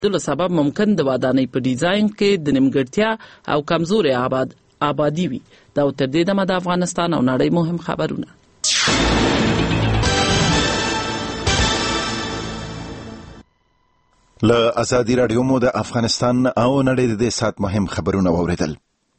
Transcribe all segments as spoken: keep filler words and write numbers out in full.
د سبب ممکن د ودانۍ په ډیزاین کې د نیمګړتیا او کمزوري آباد آبادی وي. دا تر دې دمه د افغانستان او نړۍ مهم خبرونه. له ازادي راډیو مو د افغانستان او نړۍ د سات مهم خبرونه واوریدل.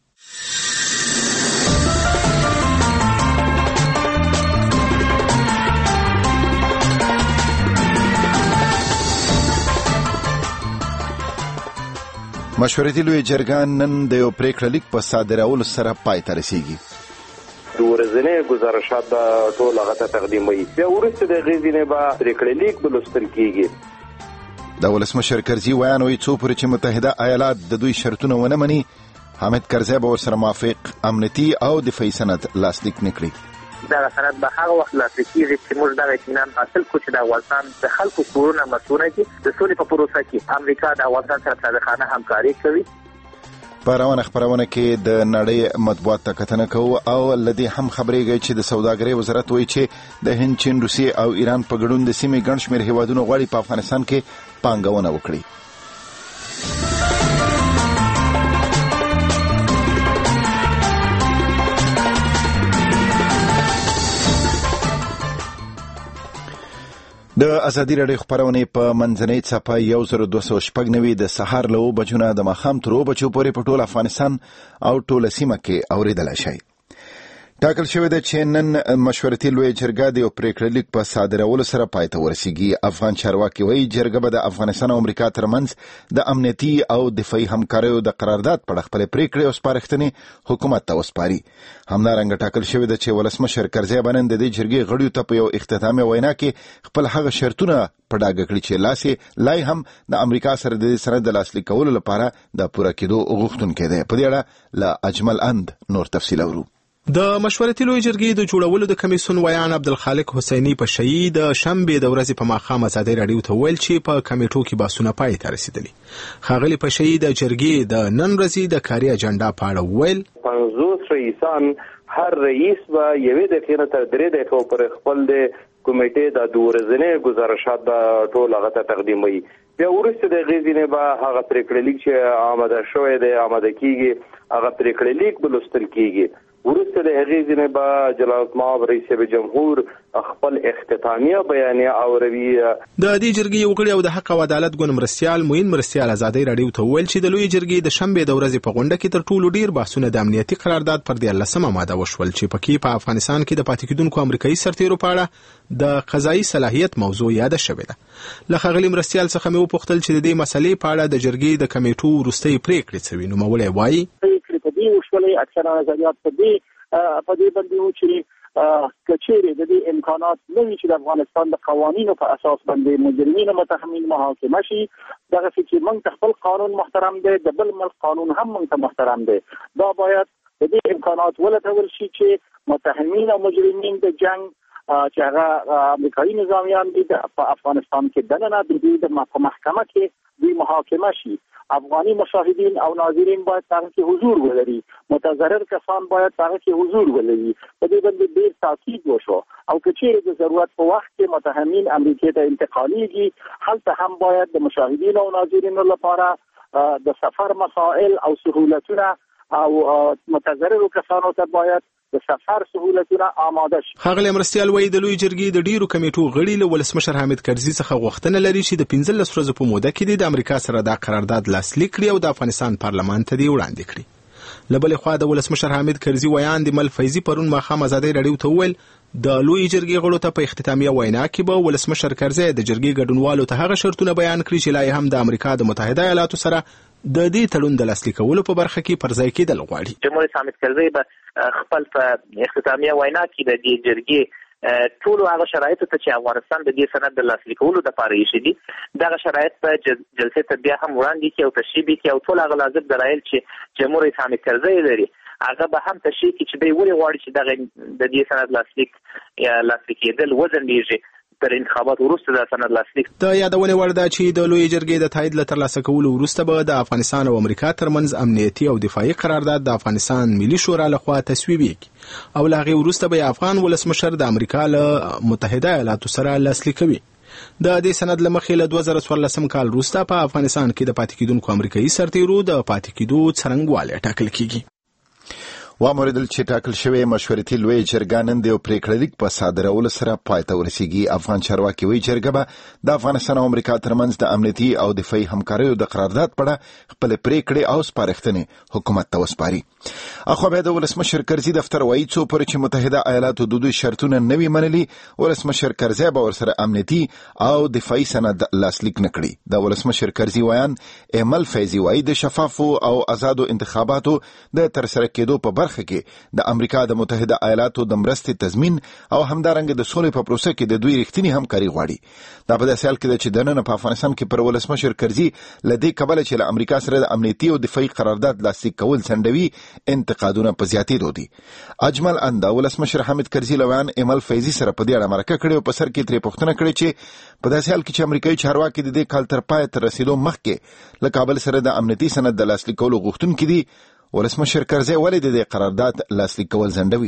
مشورتي لوی جرګه نن د یو پریکړه لیک په صادرولو سره پای ته رسیږي. د ورځنۍ ګزارشات به ټول هغه تقدیموي. بیا وروسته د هغې نه به پریکړه لیک به لوستل کیږي. د ولسمشر کرزي ویان وایي څو پورې چې متحده ایالات د دوی شرطونه ونه مني، حامد کرزي به ورسره موافق امنیتي او دفاعي سند لاسلیک نه کړي. دا سند به هغه وخت لاسلیک کیږي چې موږ دغه اطمینان حاصل کړو چې د افغانستان د خلکو کورونه مسؤونه دي. د سولې په پروسه کې امریکا د افغانستان سره صادقانه همکاري کوي. په روانه خبرونه کې د نړۍ مطبوعات ته کتنه کوو او لدی هم خبرېږي چې د سوداګرۍ وزارت وایي چې د هند، چین، روسیې او ایران په ګډون د سیمې ګڼ شمېر هیوادونو غواړي په افغانستان کې پانګونه وکړي. د ازادي راډیو خبرونه په منځنۍ څپه یو زر دوه سوه شپږ نوي د سهار له اوه بجو نه د ماښام تر اوه بجو پورې په ټول افغانستان او ټوله سیمه کې اورېدلی شئ. ټاکل شوې ده چې نن مشورتي لویه جرګه د یو پریکړه لیک په صادرولو سره پای ته ورسیږي. افغان چارواکي وایي جرګه به د افغانستان او امریکا ترمنځ د امنیتي او دفاعي همکاریو د قرارداد په اړه خپلې پریکړې او سپارښتنې حکومت ته وسپاري. همدارنګه ټاکل شوې ده چې ولسمشر کرزي به نن د دې جرګې غړیو ته په یو اختتامي وینا کې خپل هغه شرطونه په ډاګه کړي چې لاسې لای هم د امریکا سره د دې سند د لاسلیک کولو لپاره د پوره کېدو غوښتونکی دی. په دې اړه له اجمل اند نور تفصیل اورو. د مشورتي لوی جرګې د جوړولو د کمیسیون ویان عبدالخالق حسیني په شهي د شنبې د ورځې په ماښام ازادي راډیو ته ویل چې په کمیټو کې بحثونه پای ته رسیدلي. ښاغلي په شهي د جرګې د نن ورځې د کاري اجنډا په اړه ویل پنځوس رئیسان هر رئیس به یوې دقیقې نه تر درې دقیقو پورې خپل د کمیټې د ورځنۍ ګزارشات به ټول هغه ته تقدیموي. بیا وروسته د هغې نه به هغه پریکړه لیک چې آماده شوی دی آماده کیږي، هغه پریکړه لیک به لوستل کیږي. وروسته د هغې نه به جلال المآب رئیس جمهور خپل اختتامیه بیانیه اوروي. د دې جرګې یو غړي او د حق او عدالت ګوند مرستیال موین مرستیال ازادي راډیو ته ویل چې د لوی جرګې د شنبې د ورځې په غونډه کې تر ټولو ډیر بحثونه د امنیتي قرارداد پر دیارلسمه ماده وشول چې پکې په افغانستان کې د پاتې کېدونکو امریکایي سرتیرو په اړه د قضایي صلاحیت موضوع یاد شوې ده. له ښاغلي مرستیال څخه مې وپوښتل چې د دې مسلې په اړه د جرګې د کمیټو وروستۍ پریکړې څه وي. نوموړی وایي اکثره نظریات په دې په دې باندې و چې کچېرې د دې امکانات نه وي چې د افغانستان د قوانینو په اساس باندې مجرمین متهمین محاکمه شي. دغه چې موږ خپل قانون محترم دی، د بل ملک قانون هم موږ ته محترم دی. دا باید د دې امکانات ولټول شي چې متهمین او مجرمین د جنگ چې هغه امریکایي نظامیان دي په افغانستان کې دننه د دوی د محکمه کې دوی محاکمه شي. افغاني مشاهدین او ناظرین باید هغه کې حضور ولري، متضرر کسان باید هغه کې حضور ولري. په دې باندې ډېر تاکید وشو او که چیرې د ضرورت په وخت کې متهمین امریکا ته انتقالیږي، هلته هم باید د مشاهدین او ناظرینو لپاره د سفر مسائل او سهولتونه او متضرر کسانو ته باید د سفر سهولتونه آماده شي. ښاغلی مرستیال وایي د لوی جرګې د ډیرو کمیټو غړي له ولسمشر حامد کرزي څخه غوښتنه لري چې د پنځلس ورځو په موده کې د امریکا سره دا قرارداد لاسلیک کړي او د افغانستان پارلمان ته دې وړاندې کړي. له بلې خوا د ولسمشر حامد کرزي ویان د مل فیضي پرون ماښام ازادي راډیو ته وویل د لوی جرګې غړو ته په اختتامیه وینا کې به ولسمشر کرزي د جرګې ګډونوالو ته هغه شرطونه بیان کړي چې لا هم د امریکا د متحده ایالاتو سره د دې تړون د لاسلیکولو په برخه کې پر ځای کېدل غواړي. جمهور رئیس حامد کرزي به خپل په اختتامیه وینا کې د دې جرګې ټول هغه شرایط ته چې افغانستان د دې سند د لاسلیکولو لپاره یې شدي دغه شرایط په جلسې ته بیا هم وړاندې کړي او تشریح کړي او ټول هغه لازم دلایل چې جمهور رئیس حامد کرزي لري هغه به هم تشریح کړي چې دوی ولې غواړي چې دغه د دې سند لاسلیک یا لاسلیکېدل وځنډېږي تر انتخابات وروسته د سند لاسلیک. د یادونې وړ ده چې د لوی جرګې د تایید له ترلاسه کولو وروسته به د افغانستان او امریکا ترمنځ امنیتي او دفاعي قرارداد د افغانستان ملي شورا لخوا تصویبیږي او له هغې وروسته به افغان ولسمشر د امریکا له متحده ایالاتو سره لاسلیک کوي. د دې سند لمخې له دوه زره څوارلسم کال وروسته په افغانستان کې د پاتې کېدونکو امریکایي سرتیرو د پاتې کېدو څرنګوالی ټاکل کیږي. واموریدل چې ټاکل شوی مشورتي لوی جرګه نن د پریکړه لیک په صادرولو سره پای ته ورسیږي. افغان چارواکي وایي جرګه به د افغانستان او امریکا ترمنځ د امنیتي او دفاعي همکاریو د قرارداد په اړه خپل پریکړې او سپارښتنې حکومت ته وسپاري. اخو بیا د ولسمشر کرزي دفتر وایي څو پورې چې متحده ایالاتو د دوی شرطونه نه وي منلي، ولسمشر کرزي به ورسره امنیتي او دفاعي سند لاسلیک نه کړي. د ولسمشر کرزي ویان ایمل فیضي وایي د شفافو او آزادو انتخاباتو د ترسره کېدو په برخه کې د امریکا د متحده ایالاتو د مرستې تضمین او همدارنګه د سولې په پروسه کې د دوی رښتینی همکاري غواړي. دا په داسې حال کې ده چې دننه په افغانستان کې پر ولسمشر کرزي له دې کبله چې له امریکا سره د امنیتي او دفاعي قرارداد لاسلیک کول ځنډوي انتقادونه په زیاتېدو دي. اجمل اندا ولسمشر حامد کرزي لوان ایمل فیضي سره په دې اړه مرکه کړې او په سر کې ترې پوښتنه کړې چې په داسې حال کې چې امریکایي چارواکي د دې کال تر پای تر رسیدو مخکې له کابل سره د امنیتي سند د لاسلیک کولو غوښتونکي دي، ولسمشر کرزي ولې د دې قرارداد لاسلیک کول ځنډوي؟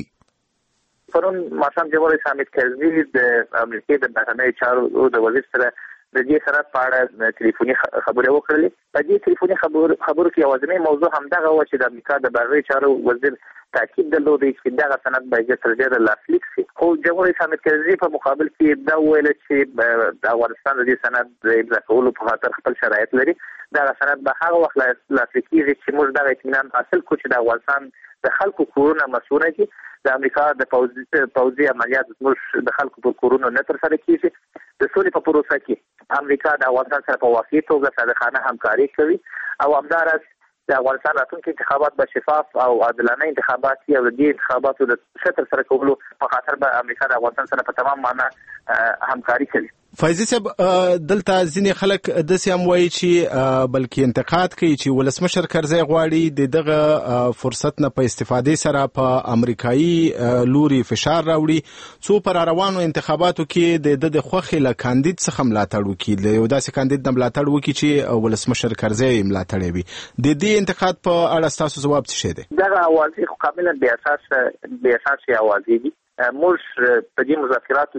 پرون ماښام جمهور رئیس حامد کرزي د امریکا د بهرنیو چارو د وزیر سره د دې سند په اړه ټلیفوني خبرې وکړلې. په دې ټلیفوني خبرو خبرو کې یوازینی موضوع همدغه و چې د امریکا د بهرنیو چارو وزیر تاکید درلود چې دغه سند باید تر ډیره لاسلیک شي. خو جمهور رئیس حامد کرزي په مقابل کې دا ویل چې د افغانستان د دې سند د امضا کولو په خاطر خپل شرایط لري. دا سند به هغه وخت لاسلیک کیږي چې موږ دغه اطمینان حاصل کړو چې د افغانستان د خلکو کورونه مسؤونه دي. د امریکا د پوځي پوځي عملیات موږ د خلکو په کورونو نه تر سره کیږي. د سولې په پروسه کې امریکا د افغانستان سره په واقعي توګه صادقانه همکاري کوي او همدارس د افغانستان راتلونکي انتخابات به شفاف او عادلانه انتخابات وي او د دې انتخاباتو د ښه ترسره کولو په خاطر به امریکا د افغانستان سره په تمام معنا همکاري کوي. فایزي صاحب دلته ځینې خلک داسې هم وایي چې بلکې انتقاد کوي چې ولسمشر کرزي غواړي د دغه فرصت نه په استفادې سره په امریکایي لوري فشار راوړي څو پر روانو انتخاباتو کې د د خوخي له کاندید څخه ملاتړ وکړي، له یو داسې کاندید نه ملاتړ وکړي چې ولسمشر کرزي ملاتړ وي. د دې انتقاد په اړه تاسو ځواب څه شي دی؟ دغه اوازې خو کاملا بې اساسه بې اساسه اوازې دي. موږ په دې مذاکراتو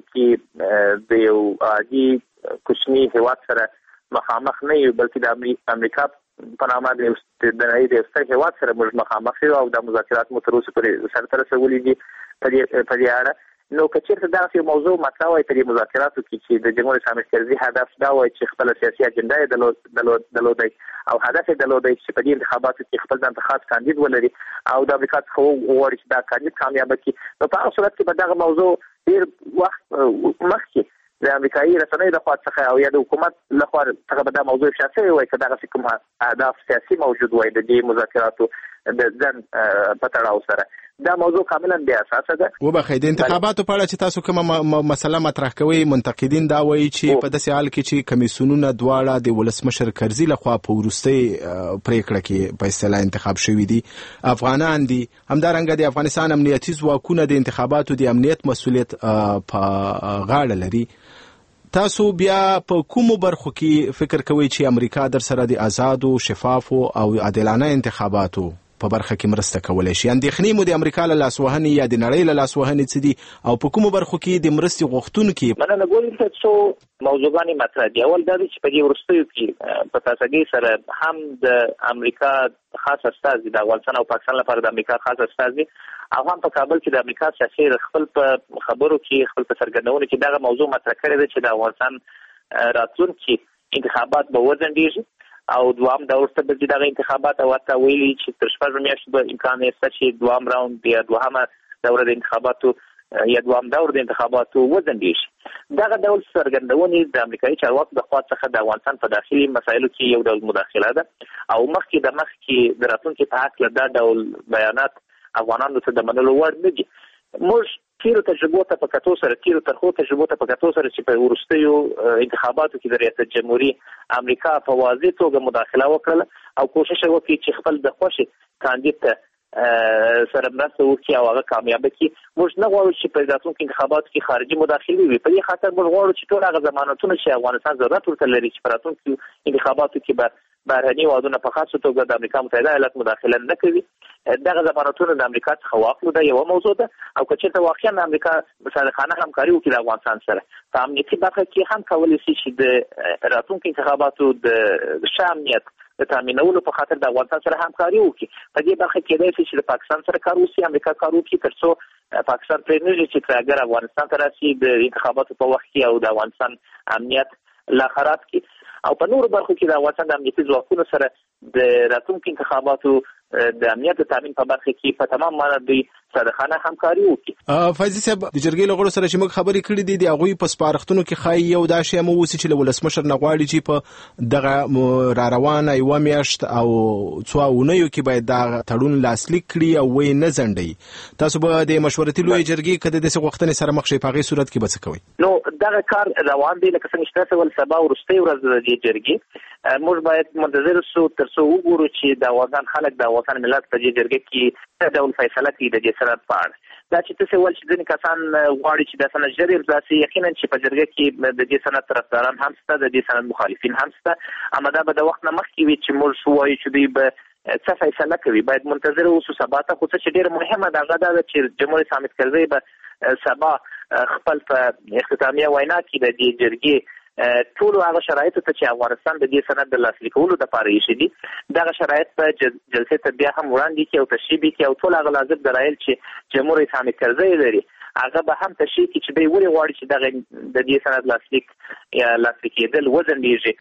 کې د یو عادي کوچني هیواد سره مخامخ نه یو، بلکې د امریکا په نامه د یو ستر هیواد سره موږ مخامخ یو او د مذاکرات مو تر اوسه پورې سرته رسولي دي په دې اړه. نو که چېرته داسې یو موضوع مطرح وای په دې مذاکراتو کې چې د جمهور رئیس حامد کرزي هدف دا وای چې خپل سیاسي اجنډا یې درلودی او هدف یې درلودی چې په دې انتخاباتو کې خپل ځان ته خاص کاندید ولري او د امریکا څخه وغواړي چې دا کاندید کامیابه کړي، نو په هغه صورت کې به دغه موضوع ډېر وخت مخکې د امریکایي رسنیو لخوا څخه او یا د حکومت لخوا څخه به دا موضوع افشا شوی وای که دغسې کوم اهداف سیاسي موجود وای د دې مذاکراتو د ځن په تړاو سره. دا موضوع کاملا بې اساسه ده. وبخښئ، د انتخاباتو په اړه چې تاسو کومه مسله مطرح کوئ، منتقدین دا وایي چې په داسې حال کې چې کمیسیونونه دواړه د ولسمشر کرزي لخوا په وروستۍ پریکړه کې په اصطلاح انتخاب شوي دي، افغانان دي، همدارنګه د افغانستان امنیتي ځواکونه د انتخاباتو د امنیت مسؤلیت په غاړه لري. تاسو بیا په کومو برخو کې فکر کوئ چې امریکا در سره د آزادو، شفافو او عادلانه انتخاباتو په برخه کې مرسته کولای شي؟ اندېښنې مو د امریکا له لاسوهنې یا د نړۍ له لاسوهنې څه دي او په کومو برخو کې د مرستې غوښتونکي؟ مننه. ګورئ ته څو موضوعګانې مطرح دي. اول دا دی چې په دې وروستیو کې په تازګۍ سره هم د امریکا خاص استازي د افغانستان او پاکستان لپاره د امریکا خاص استازي او هم په کابل کې د امریکا سفیر خپل په خبرو کې خپل په څرګندونو کې دغه موضوع مطرح کړې ده چې د افغانستان راتلونکي انتخابات به وځنډېږي او دوام دور ته به دغه انتخابات او ورته ویلي چې تر شپږ میاشتې به امکان شته چې دوام راوند یا دوهمه دوره د انتخاباتو یا دوام دور د انتخاباتو وځنډېږي. دغه ډول څرګندونې د امریکایي چارواکو د خوا څخه د افغانستان په داخلي مسایلو کې یو ډول مداخله ده او مخکې د مخکې د راتلونکي په هکله دا ډول بیانات افغانانو ته د منلو وړ نه دي. موږ تیرو تجربو ته په کتو سره تیرو ترخو تجربو ته په کتو سره چې په وروستیو انتخاباتو کې د ریاست جمهوریت امریکا په واضح توګه مداخله وکړه او کوشش وکړي چې خپل د خوښې کاندید ته سره مرسته وکړي او هغه کامیابه کړي. موږ نه غواړو چې په راتلونکو انتخاباتو کې خارجي مداخلې وي. په دې خاطر موږ غواړو چې ټول هغه ضمانتونه چې افغانستان ضرورت ورته لري چې په راتلونکو انتخاباتو کې به بهرني هېوادونه په خاصه توګه د امریکا متحده ایالات مداخله نه کوي، دغه ضمانتونه د امریکا څخه واخلو دا یو موضوع ده او که چېرته واقعا امریکا صادقانه همکاري وکړي د افغانستان سره په امنیتي برخه کې هم کولی شي چې د راتلونکو انتخاباتو د ښه امنیت د تامینولو په خاطر د افغانستان سره همکاري وکړي. په دې برخه کې کېدای شي چې د پاکستان سره کار وشي، امریکا کار وکړي تر څو پاکستان پرې نه ږدي چې اگر افغانستان ته راشي د انتخاباتو په وخت کې او د افغانستان امنیت لا خراب کړي. او په نورو برخو کې د افغانستان د امنیتي ځواکونو سره د راتلونکو انتخاباتو د امنیت د تامین په برخه کې په تمام معنا دوی صادقانه همکاري وکړي. فایزي صاحب د جرګې له غړو سره چې موږ خبرې کړې دي د هغوی په سپارښتنو کې ښایي یو دا شی هم واوسي چې له ولسمشر نه غواړي چې په دغه را روانه یوه میاشت او څو اونیو کې باید دا تړون لاسلیک کړي او ویې نه ځنډوي. تاسو به د مشورتي لویې جرګې که د داسې غوښتنې سره مخ شئ په هغې صورت کې به څه کوئ؟ نو دغه کار روان دی لکه څنګه چې تاسو ویل سبا وروستۍ ورځ د دې جرګې موږ باید منتظر اوسو تر څو وګورو چې د افغانستان خلک د افغانستان ملت په دې جرګې کې څه ډول فیصله کوي د دې سند په اړه. دا چې تاسو ویل چې ځینې کسان غواړي چې د سند ژر امضا شي، یقینا چې په جرګه کې د دې سند طرفداران هم شته، د دې سند مخالفین هم شته، اما دا به د وخت نه مخکې وي چې موږ وایو چې دوی به څه فیصله کوي. باید منتظر اوسو سبا ته. خو څه چې ډېره مهمه ده هغه دا ده چې جمهور رئیس حامد کرزي به سبا خپل په اختتامیه وینا کې د دې جرګې ټول هغه شرایط ته چې افغانستان د دې سند د لاسلیکولو لپاره یې دي دغه شرایط په جلسې ته بیا هم وړاندې کړي او تشریح کړي او ټول هغه لازم دلایل چې جمهور رئیس حامد کرزي لري هغه به هم تشریح کړي چې دوی ولې غواړي چې دغه د دې سند لاسلیک یا لاسلیکېدل وځنډېږي.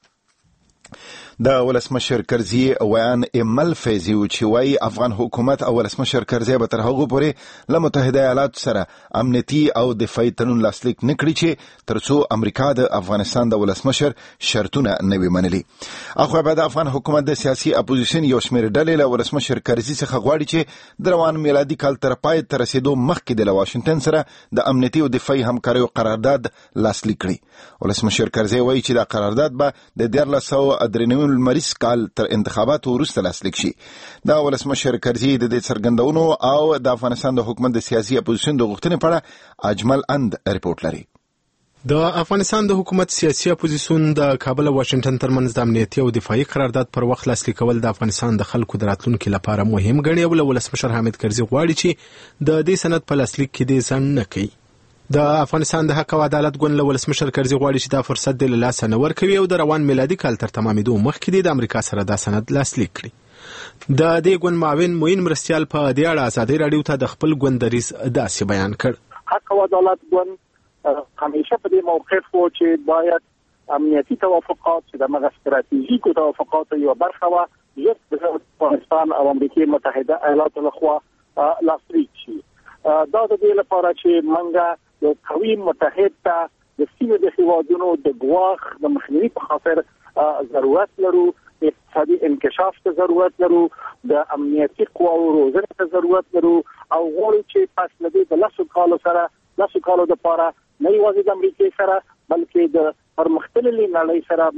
د ولسمشر کرزي ویان ایمل فیضي چې وایي افغان حکومت او ولسمشر کرزي به تر هغو پورې له متحده ایالاتو سره امنیتي او دفاعي تړون لاسلیک نه کړي چې تر څو امریکا د افغانستان د ولسمشر شرطونه نه وي منلي. اخو به د افغان حکومت د سیاسي اپوزیشن یو شمېر ډلې له ولسمشر کرزي څخه غواړي چې د روان میلادي کال تر پای ته رسېدو مخکې د واشنګټن سره د امنیتي او دفاعي همکاریو قرارداد لاسلیک کړي. ولسمشر کرزي وایي چې دا قرارداد به د دیارلس سوه درې نوي لمریز کال تر انتخاباتو وروسته لاسلیک شي. دا ولسمشر کرزي د دې څرګندونو او د افغانستان د حکومت د سیاسي اپوزیشن د غوښتنې په اړه اجمل اند ریپورت لري. د افغانستان د حکومت سیاسي اپوزیسیون د کابل او واشنګټن ترمنځ د امنیتي او دفاعي قرارداد پر وخت لاسلیکول د افغانستان د خلکو د راتلونکي لپاره مهم ګڼي او ولسمشر حامد کرزي غواړي چې د دې سند په لاسلیک کې دې ځنډ نه کوي. د افغانستان د حق او عدالت ګوند له ولسمشر کرزي غواړي چې دا فرصت د لاسه نه ورکوي او د روان میلادي کال تر تمامېدو مخکې د امریکا سره دا سند لاسلیک کړي. د دې ګوند معاون معین مرستیال په دې اړه ازادي راډیو ته د خپل ګوند دریځ داسې بیان کړ. حق او عدالت ګوند همیشه په دې موقف وو چې باید امنیتي توافقات چې د مغه ستراتیژیکو توافقاتو یو برخه وه یو د افغانستان او امریکا متحده ایالاتو لخوا لاسلیک شي. دا د دې لپاره چې منګه یو قوي متحد ته د سیمې د هیوادونو د ګواښ د مخنیوي په خاطر ضرورت لرو، اقتصادي انکشاف ته ضرورت لرو، د امنیتي قواو روزنې ته ضرورت لرو او غواړو چې پس له دې د لسو کالو سره لسو کالو دپاره نه یوازې د امریکې سره بلکې د پرمختللې نړۍ سره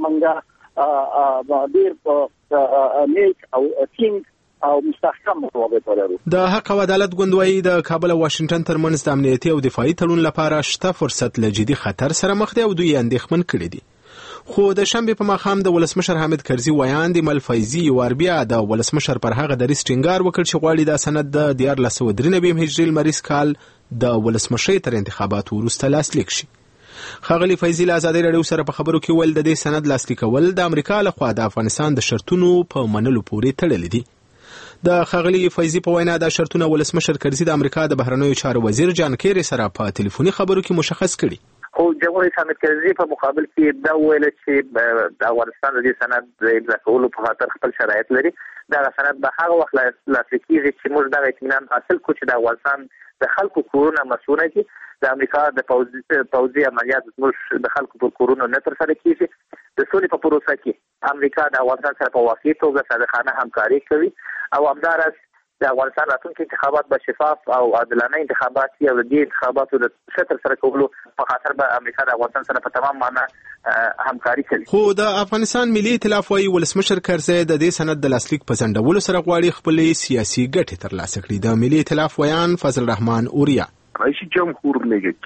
منګه ډېر نیک او ټینګ او مستحکم روابط ولرو. د حق او عدالت ګوند وايي د کابل او واشنګټن ترمنځ د امنیتي او دفاعي تړون لپاره شته فرصت له جدي خطر سره مخ دی او دوی اندېښمن کړي دي. خو د شنبې په ماښام د ولسمشر حامد کرزي ویاند ایمل فیضي وربیا د ولسمشر پر هغه دریځ ټینګار وکړ چې غواړي دا سند د دیارلس سوه درې نوي هجري لمریز کال د ولسمشرۍ تر انتخاباتو وروسته لاسلیک شي. ښاغلي فیضي له ازادي راډیو سره په خبرو کې ویل د دې سند لاسلیکول د امریکا لخوا د افغانستان د شرطونو په منلو پورې تړلي دي. د ښاغلي فیضي په وینا دا شرطونه ولسمشر کرزي د امریکا د بهرنیو چارو وزیر جان کیری سره په ټلیفوني خبرو کې مشخص کړي. خو جمهور رئیس حامد کرزي په مقابل کې دا ویل چې د افغانستان د دې سند د امضا کولو په خاطر خپل شرایط لري. دا سند به هغه وخت لاسلیک کیږي چې موږ دا اطمینان حاصل کړو چې د افغانستان د خلکو کورونه مسؤونه دي، د امریکا د پوځي پوځي عملیات زموږ د خلکو په کورونو نه ترسره کیږي. د سولې په پروسه کې امریکا د افغانستان سره په واقعي توګه صادقانه همکاري کوي او همداراز د افغانستان راتلونکي انتخابات به شفاف او عادلانه انتخابات وي او د دې انتخاباتو د ښه ترسره کولو په خاطر به امریکا د افغانستان سره په تمام معنا همکاري کوي. خو د افغانستان ملي ائتلاف وايي ولسمشر کرزي د دې سند د لاسلیک په ځنډولو سره غواړي خپلې سیاسي ګټې ترلاسه کړي. د ملي ائتلاف ویان فضل الرحمن اوریا رئیس جمهور میگه که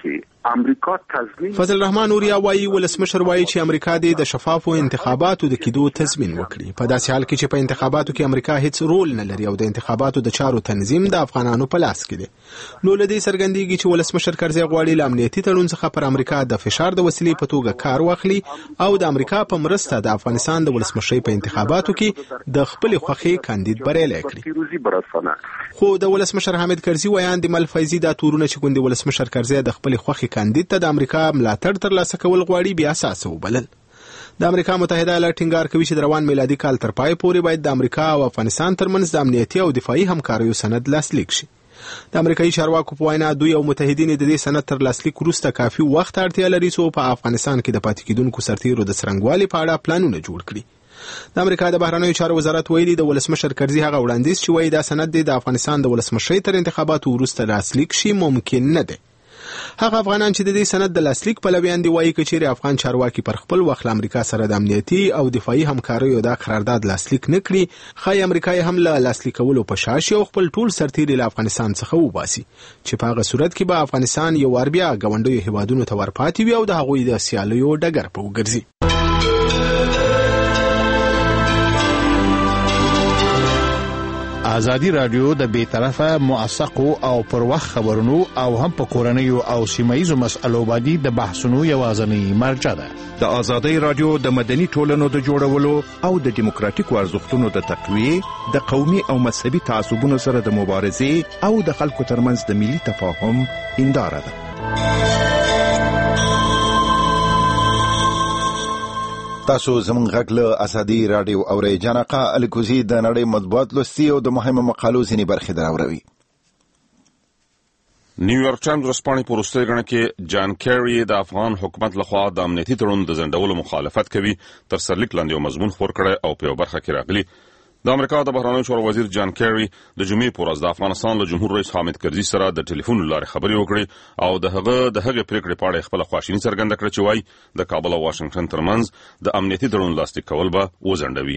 امریکا تضمین. فضل الرحمن اوریا وایي ولسمشر وایي چې امریکا دې د شفافو انتخاباتو د کېدو تضمین وکړي په داسې حال کې چې په انتخاباتو کې امریکا هیڅ رول نه لري او د انتخاباتو د چارو تنظیم د افغانانو په لاس کې دی. نو له دې څرګندېږي چې ولسمشر کرزي غواړي له امنیتي تړون څخه پر امریکا د فشار د وسیلې په توګه کار واخلي او د امریکا په مرسته د افغانستان د ولسمشۍ په انتخاباتو کې د خپل خوښي کاندید بریالی کړي. خو د ولسمشر حامد کرزي ویان د مل فیضي دا تورونه چې ګوندي ولسمشر کرزي د خپل خوښي کاندید ته د امریکا ملاتړ ترلاسه کول غواړي بیا اساس وبلل. د امریکا متحده ایالات ټینګار کوي چې د روان میلادي کال تر پای پورې باید د امریکا او افغانستان ترمنځ د امنیتي او دفاعي همکاریو سند لاسلیک شي. د امریکایي چارواکو په وینا دوی او متحدین د دې سند تر لاسلیک وروسته کافي وخت اړتیا لري چې په افغانستان کې د پاتې کېدونکو سرتیرو د څرنګوالي په اړه پلانونه جوړ کړي. د امریکا د بهرنیو چارو وزارت ویلي د ولسمشر کرزي هغه وړاندیز چې وایي دا سند د افغانستان د ولسمشۍ تر انتخاباتو وروسته لاسلیک شي ممکن نه دی. هغه افغانان چې د دې سند د لاسلیک پلویان دي وایي چې چیرې افغان چارواکي پر خپل وخت امریکا سره د امنیتي او دفاعي همکاریو د قرارداد لاسلیک نه کړي خای امریکا هم له لاسلیکولو په شا شي او خپل ټول سرتیري له افغانستان څخه وباسي چې په هغه صورت کې به افغانستان یو وار بیا ګاونډیو هیوادونو ته ورپاتې وي او د هغوی د سیالیو ډګر په وګرځي. ازادي رادیو د بې طرفه موثقو او پر وخت خبرونو او هم په کورنیو او سیمایي مسألو باندې د بحثونو یوازینی مرجع ده. د ازادي رادیو د مدني ټولنو د جوړولو او د دیموکراتیکو ارزښتونو د تقویې د قومي او مذهبي تعصبونو سره د مبارزې او د خلکو ترمنځ د ملي تفاهم هنداره ده. تاسو زموږ غږ له ازادي رادیو اورئ. جانقه الکوزي د نړۍ مطبوعات لوستي او د مهمو مقالو ځینې برخې دراوروي. نیویارک ټایمز ورځپاڼې په وروستۍ غڼه کې جان کیری د افغان حکومت لخوا د امنیتي تړون د ځنډولو مخالفت کوي تر سرلیک لاندې یو مضمون خپور کړی او په یو برخه کې راغلي. د امریکا د بهرنیو چارو وزیر جان کیری د جمعې په ورځ د افغانستان له جمهور رئیس حامد کرزي سره د ټلیفون له لارې خبرې وکړې او د هغه د هغې پریکړې په اړه خپله خواشیني څرګنده کړه چې وایي د کابل او واشنګټن ترمنځ د امنیتي تړون لاسلیک کول به وځنډوي.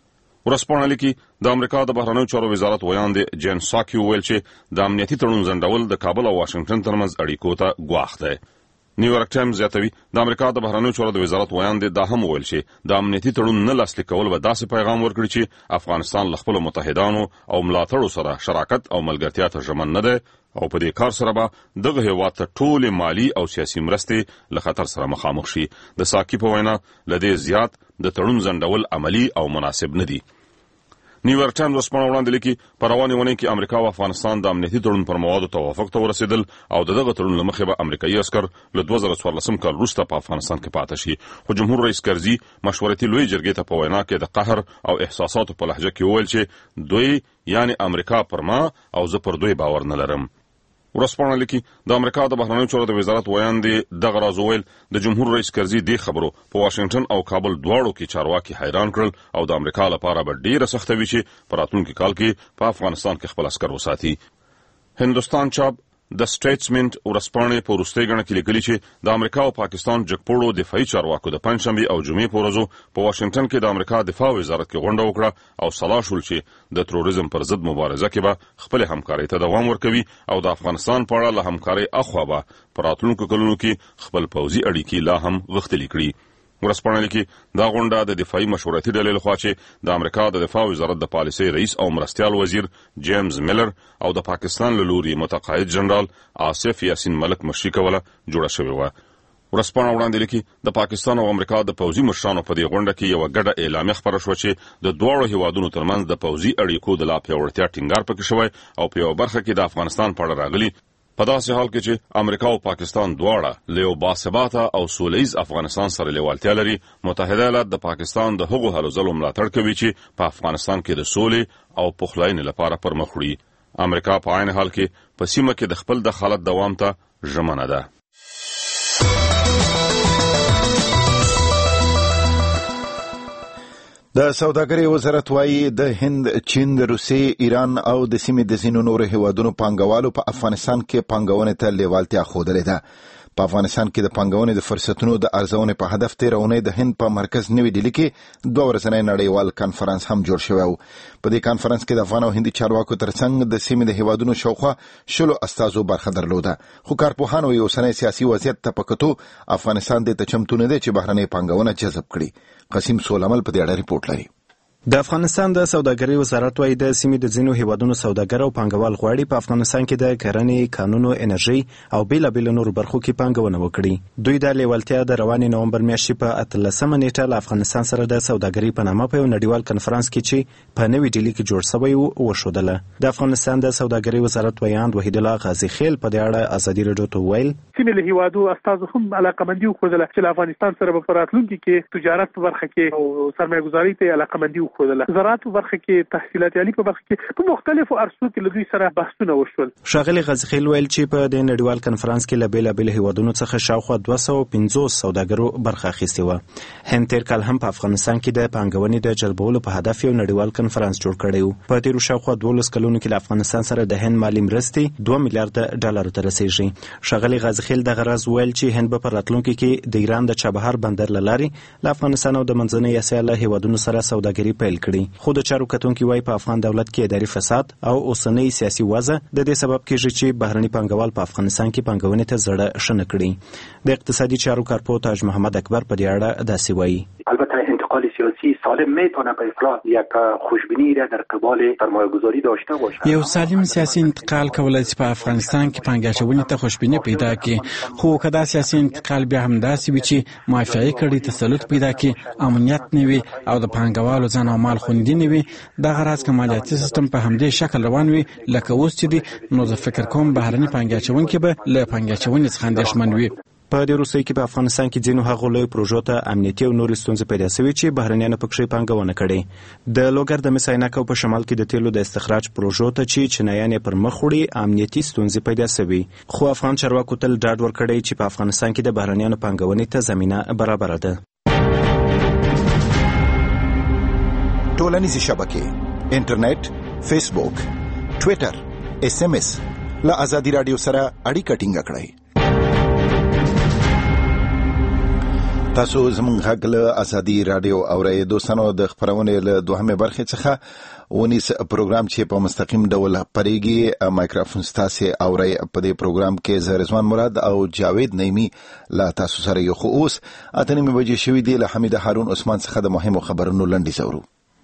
ورځپاڼه لیکي د امریکا د بهرنیو چارو وزارت ویان د جین ساکي وویل چې د امنیتي تړون ځنډول د کابل او واشنګټن ترمنځ اړیکو ته ګواښ دی. نیویارک ټایمز زیاتوي د امریکا د بهرنیو چارو د وزارت ویان دا هم وویل چې د امنیتي تړون نه لاسلیک کول به داسې پیغام ورکړي چې افغانستان له خپلو متحدانو او ملاتړو سره شراکت او ملګرتیا ته ژمن نه دی او په دې کار سره به دغه هیواد ته ټولې مالي او سیاسي مرستې له خطر سره مخامخ شي. د ساکي په وینا له دې زیات د تړون ځنډول عملي او مناسب نه دي. نیویارک ټایمز ورځپاڼه وړاندې لیکي په روانې اونۍ کې امریکا او افغانستان د امنیتي تړون پر موادو توافق ته ورسېدل او د دغه تړون له مخې به امریکایي عسکر له دوه زره څوارلسم کال وروسته په افغانستان کې پاته شي. خو جمهور رئیس کرزي مشورتي لویې جرګې ته په وینا کې د قهر او احساساتو په لهجه کې وویل چې دوی یعنی امریکا پر ما او زه پر دوی باور نه لرم. ورځپاڼه لیکي د امریکا د بهرنیو چارو د وزارت ویان دی دغه راز وویل د جمهور رئیس کرزي دې خبرو په واشنګټن او کابل دواړو کې چارواکي حیران کړل او د امریکا لپاره به ډیره سخته وي چې په راتلونکي کال کې په افغانستان کې خپل عسکر وساتي. هندوستان چاپ د سټیټسمنټ ورځپاڼې په وروستۍ غڼه کې لیکلي چې د امریکا او پاکستان جګپوړو دفاعي چارواکو د پنجشنبې او جمعې په ورځو په واشنګټن کې د امریکا دفاع وزارت کې غونډه وکړه او سلا شول چې د تروریزم پر ضد مبارزه کې به خپل همکارۍ ته دوام ورکوي او د افغانستان په اړه له همکارۍ اخوا به په راتلونکو کلونو کې خپل پوځي اړیکې لا هم غښتلې کړي. ورځپاڼه لیکي دا غونډه د دفاعي مشورتي ډلې لخوا چې د امریکا د دفاع وزارت د پالیسۍ رئیس او مرستیال وزیر جیمز میلر او د پاکستان له لوري متقاعد جنرال آصف یاسین ملک مشري کوله جوړه شوې وه. ورځپاڼه وړاندې لیکي د پاکستان او امریکا د پوځي مشرانو په دې غونډه کې یوه ګډه اعلامیه خپره شوه چې د دواړو هیوادونو ترمنځ د پوځي اړیکو د لا پیاوړتیا ټینګار پکې شوی او په یوه برخه کې د افغانستان په اړه راغلي. په داسې حال کې چې امریکا او پاکستان دواړه له یو باثباته او سولیز افغانستان سره لیوالتیا لري، متحده ایالات د پاکستان د هغو هلو ځلو ملاتړ کوي چې په افغانستان کې د سولې او پخلاینې لپاره پرمخ وړي. امریکا په عین حال کې په سیمه کې د خپل دخالت دوام ته ژمنه ده. د سوداګرۍ وزارت وايي د هند، چین، روسیې، ایران او د سیمې د ځینو نورو هیوادونو پانګوالو په افغانستان کې پانګونې ته لیوالتیا ښودلې ده. په افغانستان کې د پانګونې د فرصتونو د ارزونې په هدف تیر اونۍ د هند په مرکز نوي ډیلي کې دوه ورځنی نړیوال کانفرنس هم جوړ شوی و. په دې کانفرنس کې د افغان او هندي چارواکو ترڅنګ د سیمې د هیوادونو شاوخوا شلو استازو برخه درلوده. خو کارپوهانو یو اوسنی سیاسي وضعیت ته په کتو افغانستان د چمتو نه دی چې بهرنۍ پانګونه جذب کړي. قاسم سولمل په دې اړه ریپورت لري. د افغانستان د سوداګرۍ وزارت وايي د سیمې د ځینو هیوادونو سوداګر او پانګوال غواړي په افغانستان کې د کرنې، کانونو، انرژي او بیلابیل نورو برخو کې پانګونه وکړي. دوی د لیوالتیا د روانې نومبر میاشتې په اتلسمه نیټه له افغانستان سره د سوداګرۍ په نامه په یو نړیوال کنفرانس کې چې په نوي ډیلي کې جوړ شوی و وښودله. د افغانستان د سوداګرۍ وزارت ویاند وحید الله غازي خیل په دې اړه ازادي راډیو ته وویل سیمې له هیوادو استازو هم علاقمندي وښودله چې له افغانستان سره په راتلونکي کې تجارت په برخه کې او سرمایه‌ګذاري ته علاقمندي وښودله. زراعت په برخه کې تحصیلات عالی په برخه کې په مختلفو عرصو کې له دوی سره بحثونه وشول. ښاغلي غازي خیل ویل چې په دې نړیوال کنفرانس کې له بیلابیل هیوادونو څخه شاوخوا دوه سوه پنځوس سوداګرو برخه اخیستې وه. هند تیر کال هم په افغانستان کې د پانګونې د جلبولو په هدف یو نړیوال کنفرانس جوړ کړی و. په تیرو شاوخوا دولس کلونو کې له افغانستان سره د هند مالي مرستې دوه میلیارډ ډالر ته رسیږي. ښاغلي غازي خیل دغه راز ویل چې هند به په راتلونکي کې د ایران د چابهار بندر له لارې له افغانستان او د منځنۍ اسیا له هیوادونو سره سوداګري پیل کړي. خو د چارو کتونکي وايي په افغان دولت کې اداري فساد او اوسنۍ سیاسي وضع د دې سبب کېږي چې بهرني پانګوال په افغانستان کې پانګونې ته زړه ښه نه کړي. د اقتصادي چارو کارپو تاج محمد اکبر په دې اړه داسې وایي. البته انتقال سیاسی سالم میتونه به اصلاح یک خوشبینی را در قبال سرمایه‌گذاری داشته باشد. یو سالم سیاسي انتقال کولای شي په افغانستان کې پانګاچونې ته خوشبینی پیدا کړي. خو کدا سیاسي انتقال بیا هم داسې وي چې موافقه کړي تسلط پیدا کړي، امنیت نه وي او د پانګوالو ځان او مال خوندي نه وي. دغه راز که مالیاتي سیستم په همدې شکل روان وي لکه اوس چې دی، نو زه فکر کوم بهرني پانګاچونکي به له پانګاچونې څخه اندېښمن وي. په دې وروستیو کې په افغانستان کې ځینو هغو لویو پروژو ته امنیتي او نورې ستونزې پیدا شوي چې بهرنیانو پکښې پانګونه کړې. د لوګر د مس عینک او په شمال کې د تیلو د استخراج پروژو ته چې چینایان یې پر مخ وړي امنیتي ستونزې پیدا شوي. خو افغان چارواکو تل ډاډ ورکړی چې په افغانستان کې د بهرنیانو پانګونې ته زمینه برابره ده. ټولنیزې شبکې، انټرنیټ، فیسبوک، ټویټر، اس ام اس له ازادي راډیو سره اړیکه ټینګه کړئ. تاسو زموږ غږ له ازادي راډیو اورئ. دوستانو د خبرونې له دوهمې برخې څخه ونیس پروګرام چې په مستقیم ډول پرېږي مایکروفون ستاسو اورئ. په دې پروګرام کې زه رضوان مراد او جاوید نعیمی لا تاسو سره یو. خو اوس اته نیمې بجې شوې دي. له حمید هارون عثمان څخه د مهمو خبرونو لنډیز اورو.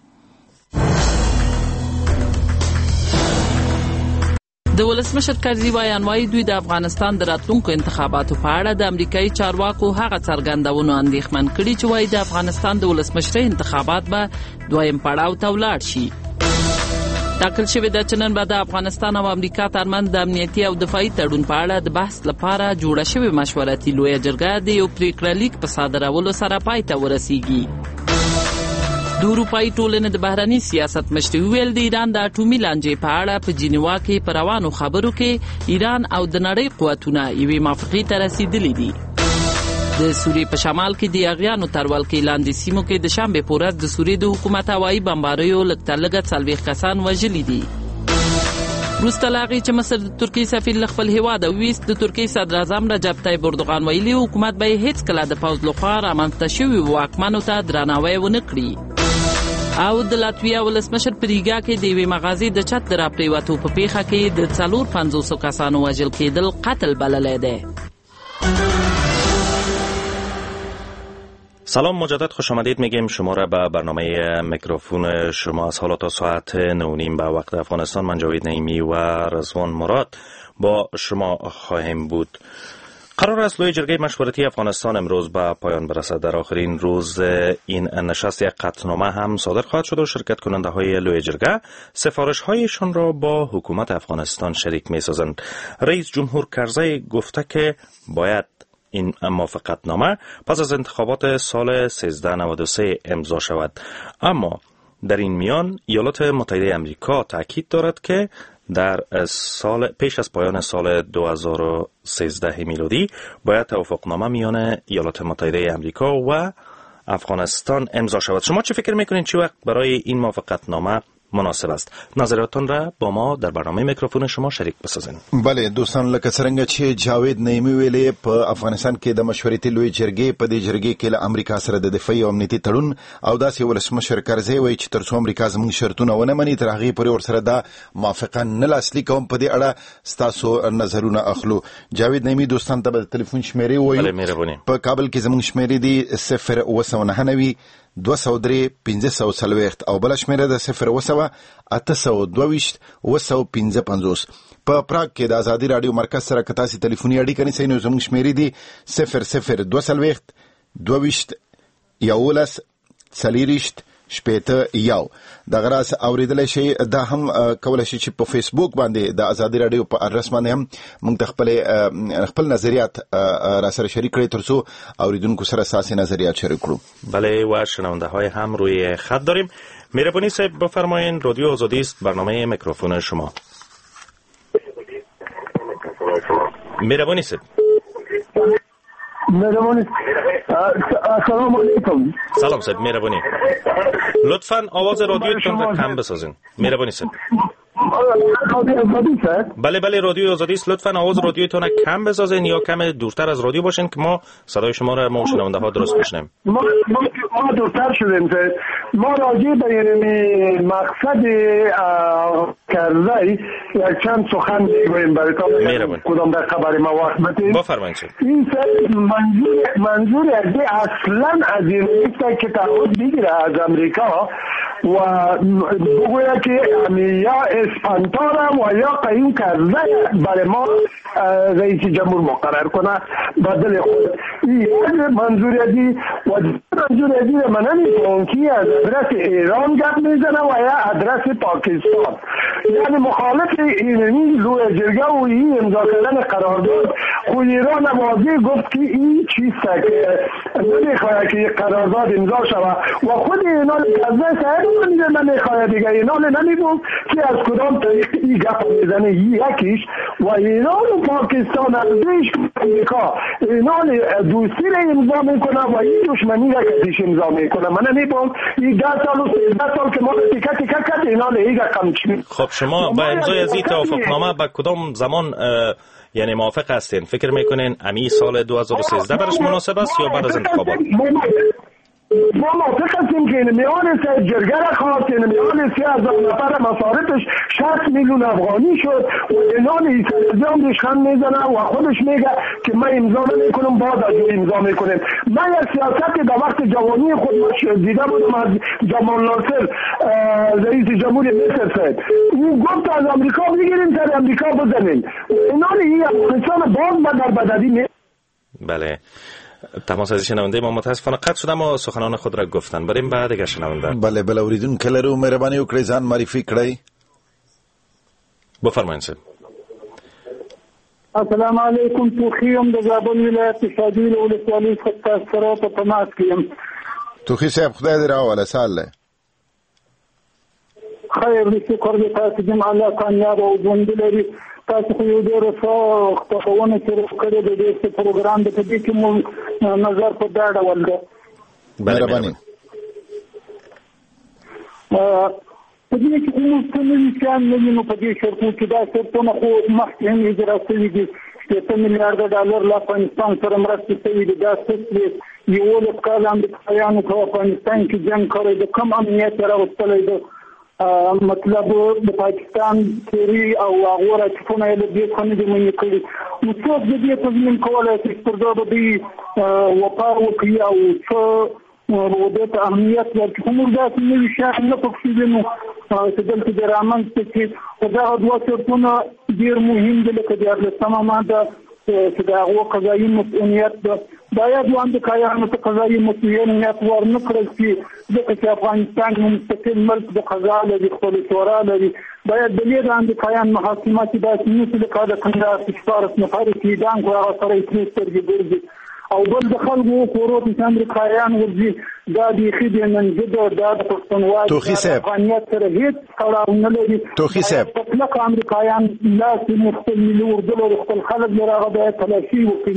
د ولسمشر کرزي وایان وايي دوی د افغانستان د راتلونکو انتخاباتو په اړه د امریکایي چارواکو هغه څرګندونو اندېښمن کړي چې وايي د افغانستان د ولسمشرۍ انتخابات به دویم پړاو ته ولاړ شي. ټاکل شوې ده چې نن به د افغانستان او امریکا ترمنځ د امنیتي او دفاعي تړون په اړه د بحث لپاره جوړه شوې مشورتي لویه جرګه د یو پریکړه لیک په صادرولو سره پای ته ورسیږي. د اروپایي ټولنې د بهرني سیاست مشر ویل د ایران د اټومي لانجې په اړه په جنیوا کې په روانو خبرو کې ایران او د نړۍ قوتونه یوې موافقې ته رسیدلي دي. د سوریې په شمال کې د یاغیانو تر ولکې لاندې سیمو کې د شنبې په ورځ د سوریې د حکومت هوایي بمباریو لږ تر لږه څلوېښت کسان وژلي دي. وروسته له هغې چې مصر د ترکیې سفیر له خپل هېواده وویست، د ترکیې صدراعظم رجب طیب اردوغان ویلي حکومت به یې هېڅکله د پوځ لخوا رامنځته شوي واکمنو ته درناوی ونه کړي. او د لاتویا ولسمشر په ریګا کې د یوې مغازې د چت د راپریوتو په پیښه کې د څلور پنځوسو کسانو وژل کېدل قتل بللی دی. سلام مجدد، خوش آمدید میگیم شما را به برنامه میکروفون شما از حالا تا ساعت نه و نیم به وقت افغانستان. من جاوید نعیمی و رضوان مراد با شما خواهیم بود. قرار است لوی جرگه مشورتی افغانستان امروز به پایان برسد. در آخرین روز این نشست یک قطعنامه هم صادر خواهد شد و شرکت کننده های لوی جرگه سفارش هایشان را با حکومت افغانستان شریک می سازند. رئیس جمهور کرزی گفته که باید این موافقتنامه پس از انتخابات سال سیزده نود و سه امضا شود. اما در این میان ایالات متحده آمریکا تاکید دارد که در سال پیش از پایان سال دو هزار و سیزده میلادی باید توافقنامه میان ایالات متحده آمریکا و افغانستان امضا شود. شما چه فکر میکنید چه وقت برای این موافقتنامه مناسب است. نظراتتان را با ما در برنامه میکروفون شما شریک بسازین. بله دوستان، لکه څنګه چې جاوید نعیمي ویلي په افغانستان کې د مشورتي لوی جرګې په دې جرګې کې له امریکا سره د دفاعي او امنیتي تړون او داسې ولسمشر کرزی وایي چې تر څو امریکا زموږ شرطونه ونه مني تر هغې پورې ورسره دا موافقه نه لاسلیک کوم. په دې اړه ستاسو نظرونه اخلو. جاوید نعیمي دوستان ته به تلیفون شمیرې ووایو. په کابل کې زموږ شمیرې دي صفر اوه سوه نهه نوي دوه سوه درې پنځه سوه څلوېښت او بله شمیره ده صفر اوه سوه اته سوه دوه ویشت اوه سوه پنځه پنځوس. په پراګ کې د ازادي راډیو مرکز سره که تاسې تلیفوني اړیکه نیسئ نو زموږ شمیرې دي صفر صفر دوه څلوېښت دوه ویشت یولس څلېرویشت شپېته یو. دغه راز اورېدلی شئ. دا هم کولی شئ چې په فیسبوک باندې د ازادي راډیو په ادرس باندې هم موږ ته خپل خپل نظریات را سره شریک کړئ تر څو اوریدونکو سره ستاسې نظریات شریک کړو. بله و شنونده های هم روی خط داریم. مهربانی صاحب بفرمایین. رادیو آزادی است، برنامه میکروفون شما. مهربانی صاحب. مهربانی. السلام علیکم. سلام صاحب، مهربانی لطفاً آواز رادیوتون را کم بسازین. مهربانی صاحب. بله بله رادیو آزادی است، لطفاً آواز رادیوتون را کم بسازین یا کم دورتر از رادیو باشین که ما صدای شما را ما شنونده ها درست بشنویم. ما ما دورتر شدیم. ما راجع به این مقصد کرزی یک چند سخن میگوییم براتون. کدام در خبر ما وقت بدید. بفرمایید. این منظور منظور از اصلا از این نیست که تعهد بگیره از امریکا و بگوید که یا اسپانتارم و یا قیم کرزی برای ما رئیس جمهور مقرر کنه بدل خود. این منظور ازی و منظور ازی من نمیفهم که از ادرس ایران گپ میزنه و یا ادرس پاکستان. یعنی مخالف اینمی لوی جرگه و این امضا کردن قرارداد خو ایران واضح گفت که این چیست که نمیخواه که قرارداد امضا شود و خود اینا کرزی سهر نمیخواه دیگه. اینا نمیبود که از کدام طریق این گپ میزنه یکیش و ایران و پاکستان از دیش امریکا اینا دوستی را امضا میکنه و این دشمنی را که دیش امضا میکنه. من نمیبود این ده سال و سیزده سال که ما تیکه تیکه کد اینا لیگه کمچمی. خب شما با امضای از این توافقنامه با کدام زمان یعنی موافق هستین؟ فکر میکنین امی سال دو هزار و سیزده برش مناسب است یا بعد از انتخابات؟ ما موافق هستیم که این میان سه جرگه را خواست، این میان سه هزار نفر مصارفش شصت میلیون افغانی شد و اینان ایسازیان دیشخن میزنه و خودش میگه که من امضا نمیکنم بعد از امضا میکنم. من یک سیاست در وقت جوانی خود دیده بودم از جمال ناصر رئیس جمهور مصر صاحب. او گفت از امریکا بگیریم سر امریکا بزنیم. اینان این افغانستان باز ما در بددی می بله. تماس از شنونده ما متاسفانه قطع شد اما سخنان خود را گفتن. بریم بعد دیگه شنونده. بله بله اوریدونکو لرو مهرباني وکړئ ځان معرفي کړئ. بفرمایئ صاحب. السلام علیکم. توخیم د زابل ولایت شادي له ولسوالۍ څخه سره په تماس کې یم. توخی صاحب خدای دې راوله ساله. خیر دې شکر دې تاسو دې الله کامیاب او ژوند لري. تاسو خو یو ډېر ښه خپرونه چې کړې د دې پروګرام د دې کې مو نظر په دا ډول ده. مهرباني. په دې کې کوم څه نه شان نه نو په دې شرطو کې دا شرطونه خو مخکې هم اجرا شوي دي. شپږ میلیارډ ډالر له افغانستان سره مرستې شوي دي. دا څه یولس کاله امریکایانو په افغانستان کې جنګ کړی د کم امنیت راوستلی ده. مطلب د پاکستان تیری او هغه راټفونه له دې څخه د منې کړي. نو څوک د دې تضمین کولای شي چې دا به وقا وکړي او څه ودې ته اهمیت ورکړي. کوم داسې نوي شیان نه پکې دي نو چې دلته د رامنځته چې دغه دوه شرطونه ډېر مهم دي لکه دیارلسمه ماده چې د هغو قضایي مسؤلیت ده. باید و امریکایانو ته قضایي مسؤلیت ورنه کړل شي ځکه چې افغانستان مستقل ملک د قضا لري، خپل شورا لري. باید د دې د امریکایان محاکمه چې داسې نه شي لکه د کندهار چې شپاړس نفرې چې اعدام کړو هغه سره یې ترې سترګې ګرځي او بل د خلکو کورو ته چې امریکایان ورځي دا بیخي د منجده دا د پښتونوالي افغانیت سره هېڅ تړاو نه لري. توخي صاحب مطلق امریکایان لاس خپل ملي اردو لري، خپل خلک لري، هغه باید تلاشي وکړي.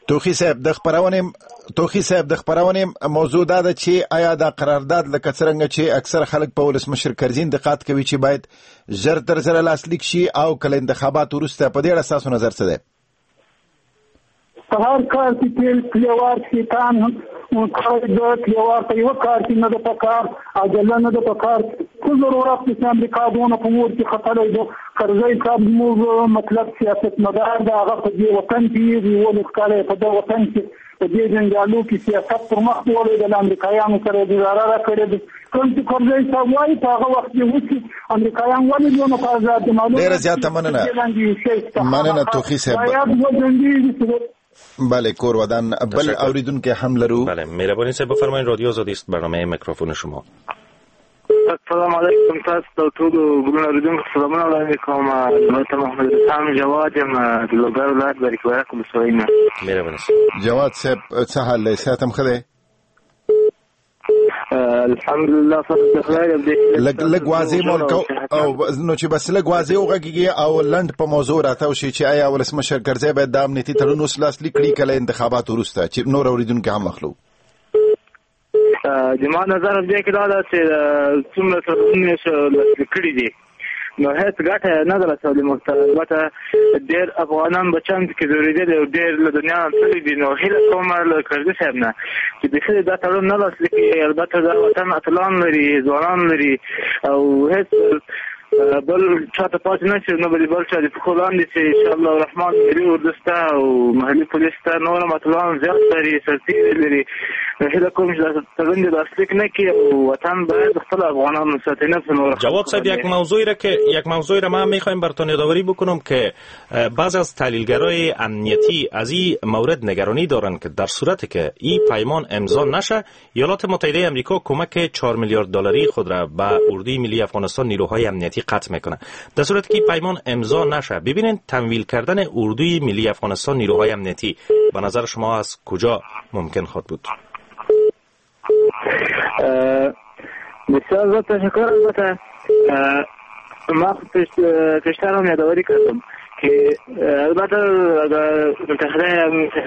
توخی صاحب د خبرونه توخی صاحب د خبرونه موضوع دا ده چې آیا دا قرارداد لکه څنګه چې اکثر خلک په ولسمشر کرزي انتقاد کوي چې باید ژر تر ژره لاسلیک شي او کله انتخابات وروسته، په دې اړه ستاسو نظر څه دی؟ په هر کار کې تل کلیوار شیطان کار د کلیوار په یو کار کې نه د پکار عجله نه د پکار خو ضرورت چې امریکا دونه په ور کې خطر دی. کرزي صاحب موږ مطلب سیاست مدار دا هغه په دې وطن کې دی ولې ښکاري په دې وطن کې په دې جنجالو کې سیاست پر مخ وړي د امریکایانو سره د ضرر کړی دی. کوم چې کرزي صاحب وايي په هغه وخت کې وڅ امریکایان ولې نو په آزاد معلومات ډېر زیاته مننه مننه توخی صاحب. بله کور ودان بل اوریدونکو هم لرو. بله مهربانی صاحب بفرمایید، رادیو آزادی است، برنامه میکروفون شما. السلام علیکم، تاسو ته ټول ګلونه اوریدونکو سلامونه وړاندې کوم. البته محمد رسام جواد یم د لوګر ولایت بریکوه کوم سوینه. مهربانی جواد صاحب څه حال دی؟ ساتم خده الحمدلله فضل خیر دې لګ لګ واځي مونږ او نو چې بس لګ واځي وګږي او لند په موضوع راته شي چې آیا ولسمشر کرزي باید د امنیتي تړون وسلاس لیکلي کله انتخابات وروسته چې نور اوریدونکو هم مخلو. د ما نظر دې کې دا ده چې څومره تړونونه لیکلي دي نو هیڅ ګټه نه ده رسولې مختلفه ډېر افغانان بچان کې ضروري دي او ډېر له دنیا تللی دي. نو هیله کوم له کرزي صاحب نه چې د خلک دا تړون نه لاسلیک کړي. البته دا وطن اتلان لري، ځوانان لري او هیڅ بل چاته پاتې نه شي نو بل چا د پخو لاندې چې انشاءالله الرحمن ملي اردوسته او محلي پولیس ته نور مطلوبان زیات لري، سرتیري لري. هیله کوم چې تړون دې لاسلیک نه کړي او وطن باید خپل افغانان ساتي. نه جواد صاحب یک موضوعی را که یک موضوعی را ما میخوایم براتون یادآوری بکنم که بعضی از تحلیلگرای امنیتی از این مورد نگرانی دارند که در صورتی که این پیمان امضا نشه ایالات متحده آمریکا کمک چهار میلیارد دلاری خود را به اردوی ملی افغانستان نیروهای امنیتی قطع میکنه. در صورتی که پیمان امضا نشه ببینید تمویل کردن اردوی ملی افغانستان نیروهای امنیتی به نظر شما از کجا ممکن خواهد بود؟ بسیار زیاد تشکر. البته ما پیشتر هم یادآوری کردم که البته متحده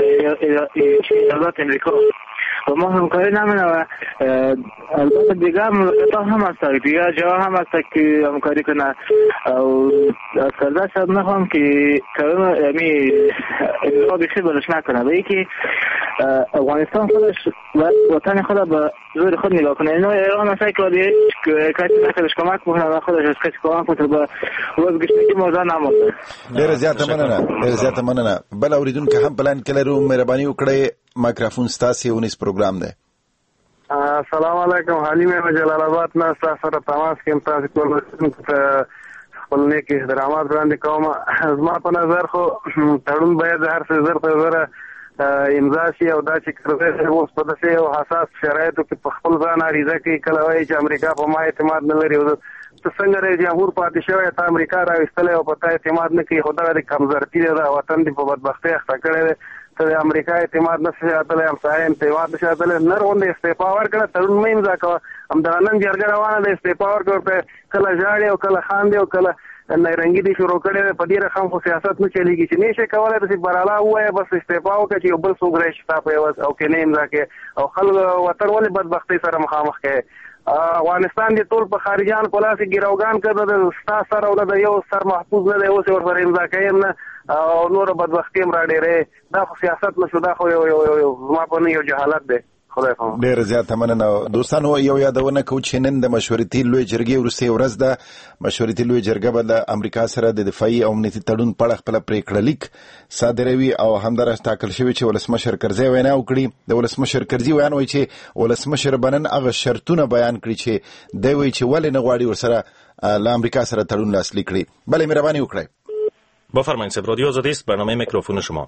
ایالات امریکا و ما همکاری نمونه و البته دیگه مملکت هم هست، دیگه جا هم هست که همکاری کنه او از کرده شد نخواهم که کرده یعنی امریکا بیشی برش نکنه و یکی افغانستان خودش وطن خود به زور خود نگاه کنه. اینو ایران هسته که دیگه کسی نکردش کمک بکنه و خودش از کسی کمک بکنه به وزگشتی موضوع نمونده. ډېر زیاته مننه ډېر زیاته مننه. بل اوریدونکو هم پلان کې لرو، مهرباني وکړئ مایکروفون ستاسو ونیس پروګرام دی. السلام علیکم، حلیم یم جلال آباد نه تاسو سره تماس کوم. تاسو ټول ته خپل نیک احترامات وړاندې کوم. زما په نظر خو تړون باید هر څه زر په زر امضا شي او دا چې کرزي اوس په داسې یو حساس شرایطو کې په خپل ځان عریضه کوي کله وایي چې امریکا په ما اعتماد نه لري. ته څنګه رئیس جمهور پاتې شوی ته امریکا راویستلی او په تا اعتماد نه کوي، خو دغه د کمزورتي دی، دا وطن دې په بدبختۍ اخته کړی دی. ته د امریکا اعتماد نه شي ساتلی، همسایه اعتماد نه شي ساتلی. نر غوندې استعفا ورکړه، تړون مه امضا کوه. همدغه نن جرګه روانه ده، استعفا ورکړه، ورته کله ژاړې او کله خاندې او کله نارنګي دې شروع کړی دی. په دې رقم خو سیاست نه چلېږي چې نه شي کولی داسې براله ووایه بس استعفا وکړه چې یو بل څوک راشي ستا په عوض او کې نه امضا کوې او خلک وطن ولې بدبختۍ سره مخامخ کوې. افغانستان دې ټول په خارجان په لاس کې ګروګان کړه، د ستا سر او د یو سر محفوظ نه دی، اوس یې ورسره امضا کوي نه او نور بدبختي هم راډېرې. دا خو سیاست نه شو، دا خو یو یو زما په نه یو جهالت دی. ډېر زیاته مننه. دوستانو یو یادونه کوو چې نن د مشورتي لوی جرګې وروستۍ ورځ ده. مشورتي لوی جرګه به د امریکا سره د دفاعي او امنیتي تړون په اړه خپله پرېکړه لیک صادروي او همداراز ټاکل شوي چې ولسمشر کرزي وینا وکړي. د ولسمشر کرزي ویان وایي چې ولسمشر به نن هغه شرطونه بیان کړي چې دی وایي چې ولې نه غواړي ورسره له امریکا سره تړون لاسلیک کړي. بله مهرباني وکړئ. بفرمایید صاحب، رادیو آزادی است، برنامه میکروفون شما.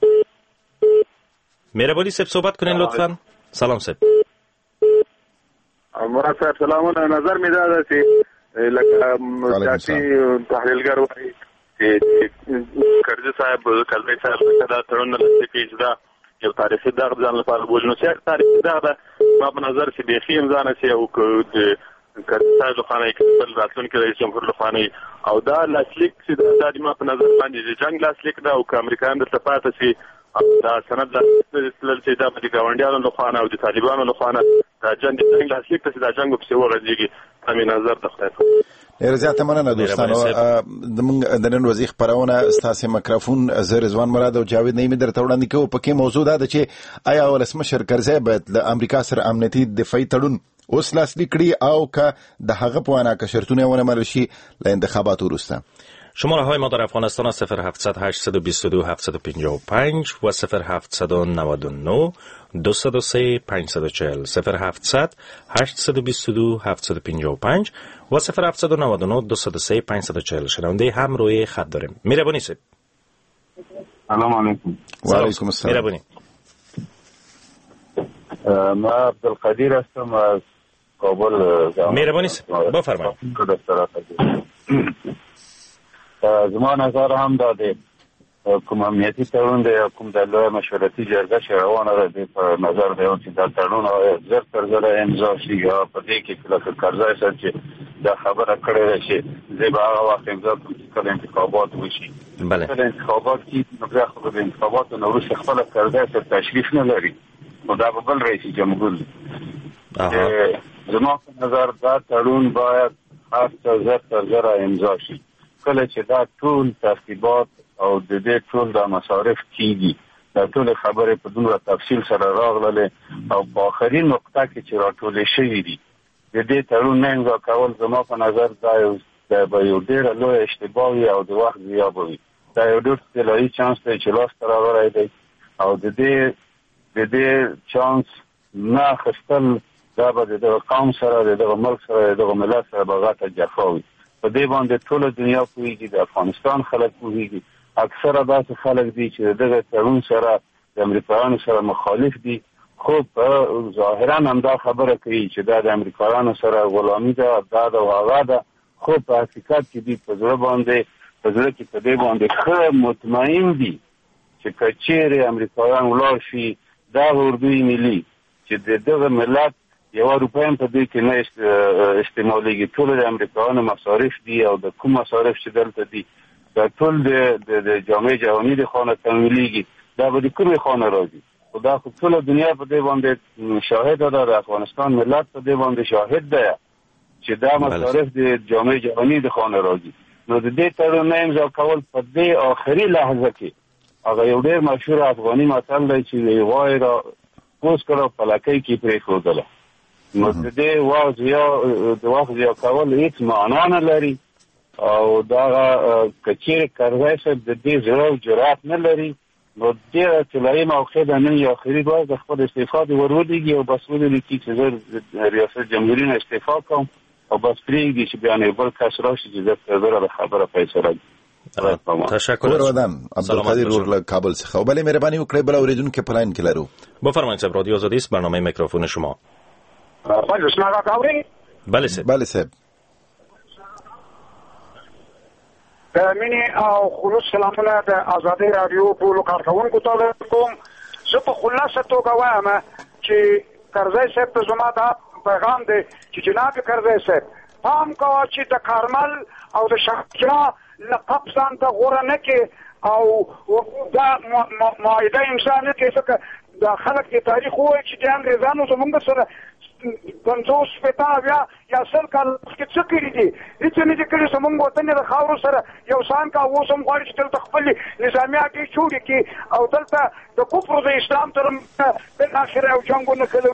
مهربانی صاحب صحبت کنین لطفاً. سلام صاحب. مراد صاحب سلامونه. نظر مې دا ده چې لکه سیاسي تحلیلګر وایي چې کرزي صاحب کرزي صاحب دا تړون لاسلیک کړي چې دا یو تاریخي دغه ځان لپاره بولي. نو سیاسي تاریخي دغه ده ما په نظر چې بیخي امضا نه شي او کرزي صاحب لخوا بل راتلونکي رئیس جمهور لخوا او دا لاسلیک چې دا د ما په نظر باندې د جنګ لاسلیک ده او که امریکایان دلته پاتې شي دا سند د چې دا د ګاونډیانو له خوا او د طالبانو له خوا دا جنگ د لاسلیک ته دا جنگ په څیر ورځيږي امي نظر د خپل ډیر زیاته مننه دوستانو د نن ورځې خبرونه ستاسو میکروفون زه رضوان مراد او جاوید نعیمی درته وړاندې کوم. پکې موضوع دا ده چې آیا ولسمشر کرزی باید له امریکا سره امنیتي دفاعي تړون اوس لاسلیک کړي او که د هغه په وینا که شرطونه ونه منل شي له انتخاباتو وروسته. شماره های ما در افغانستان صفر هفتصد هشتصد و بیست و دو هفتصد و پنجاه و پنج و صفر هفتصد و نود و نه دویست و سه پانصد و چهل صفر هفتصد هشتصد و بیست و دو هفتصد و پنجاه و پنج و صفر هفتصد و نود و نه دویست و سه پانصد و چهل. شنونده هم روی خط داریم. مهربانی سید. سلام علیکم. و علیکم السلام. مهربانی. ما عبدالقدیر هستم از کابل. مهربانی سید بفرمایید. زما نظر هم داده کوم امنیتي تړون دی کوم د لوی مشورتي جرګه چې روانه ده په نظر دی چې دا تړون زر تر زر امضا شي یا په دې کې کله کرزی سره چې دا خبره کړې شي زه به هغه وخت امضا کوم چې کله انتخابات وشي. بله کله انتخابات کې نو بیا خو د انتخاباتو نو وروسته خپل کرزی سره تشریف نه لري نو دا به بل رئیس جمهور زما په نظر دا تړون باید هر څه زر تر زر امضا شي. کله چې دا ټول ترتیبات او د دې ټول د مصارف کیږي دا ټول خبرې په دومره تفصیل سره راغله او په آخرین نقطه کې چې راټولې شوې دي د دې تړون نه امضا کول زما په نظر دا یو یو ډېر لوی اشتباه وي او د وخت ضایع وي. دا یو ډېر طلایي چانس دی چې لاس ته راغلی دی او د دې د دې چانس نه اخیستل دا به د دغه قوم سره د دغه ملک سره د دغه ملت سره به غټه جفا وي. په دې باندې ټول دنیا پوهیږي د افغانستان خلک پوهیږي اکثره داسې خلک دي چې دغه تړون سره د امریکایانو سره مخالف دي خو په ظاهرا هم دا خبره کوي چې دا د امریکایانو سره غلامي ده دا د هغه ده خو په حقیقت کې دي په ځړ باندې په ځړ کې په دې باندې ښه مطمئن دي چې کچېره امریکایان ولاړ شي دا اردوی ملي چې دغه ملت یو روپایم په دې کې نه استعمالېږي. ټول د امریکایانو مصارف دي او د کوم مصارف چې دلته دي دا ټول د د جامعه جهاني د خانه تمویلېږي دا به د کومې خانه راځي خو دا خو ټول دنیا په دې باندې شاهد ده د افغانستان ملت په دې باندې شاهد ده چې دا مصارف د جامعه جهاني د خانه راځي. نو د دې تړون نه امضا کول په دې آخري لحظه کې هغه یو ډېر مشهور افغاني متل دی چې غوای را پوس کړو په لکۍ کې پرېښودله نو د دې واز یا د واز یا کول هیڅ معنا نه لري او دا کچېر کرزی صاحب د دې زړه جرأت نه لري نو ډېره طلایي موقع ده نن یو اخري ورځ د خپل استعفا دې ورولېږي او بس ولېږي چې زه ریاست جمهوري نه استعفا کوم او بس پرېږدي چې بیا نه بل کس راشي چې زه زه خبره فیصله تشکر ودان عبدالقادر ور کابل څخه بله مهرباني وکړئ بل اوریدونکو په لاین کې لرو. بفرمایید صاحب رادیو آزادی است برنامه میکروفون شما. بله اسمع را کاوری بله صاحب بله صاحب مینی او خلوص سلامونه د آزادی رادیو ټولو کارکوونکو ته کوم. زه په خلاصه توګه وایم چې کرزی صاحب ته زما دا پیغام دی چې جناب کرزی صاحب پام کوه چې د کارمل او د شاه لقب ځان ته غوره نه کې او دا معاهده امضا نه کې ځکه دا خلک د تاریخ وایي چې د انګریزانو زموږ سره پنځوس شپېته بیا یا سل کال مخکې څه کړي دي هېڅ نه دي کړي زموږ وطن د خاورو سره یو سان کا اوس هم غواړي چې دلته خپلې نظامي اډې جوړې کړي او دلته د کفر د اسلام تر بالاخره یو جنګونه کوي.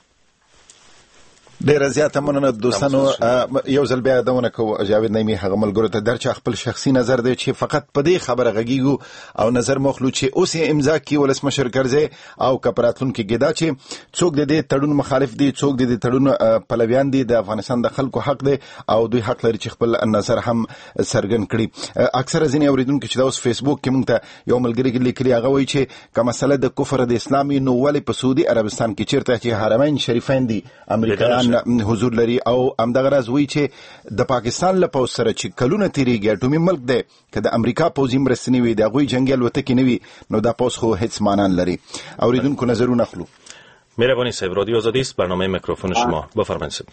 ډیره زیاته مننه دوستانو. یو ځل بیا یادونه کوو جاوید نعیمي هغه ملګرو ته درچا خپل شخصي نظر دی چې فقط په دې خبره غږیږو او نظر مخلو چې اوس یې امضا کی ولسمشر کرزی او کپراتون کې ګدا چې څوک د دې تړون مخالف دي څوک د دې تړون پلویان دي د افغانستان د خلکو حق دی او دوی حق لري چې خپل نظر هم څرګند کړي. اکثره ځینې اوریدونکو چې دا اوس فیسبوک کې مونږ ته یو ملګری لیکلي هغه وایي چې که مسله د کفر د اسلامي نو ولې په سعودي عربستان کې چیرته چې حرمین شریفین دي امریکایان حضور لري او همدغه راز وایي چې د پاکستان له پوځ سره چې کلونه تیریږي اټومي ملک دی که د امریکا پوځي مرستې نه وي د هغوی جنګي الوتکې نه وي نو دا پوځ خو هیڅ معنا نه لري. اوریدونکو نظرونه اخلو. مهربانی صاحب رادیو آزادی است برنامه میکروفون شما. بفرمایید.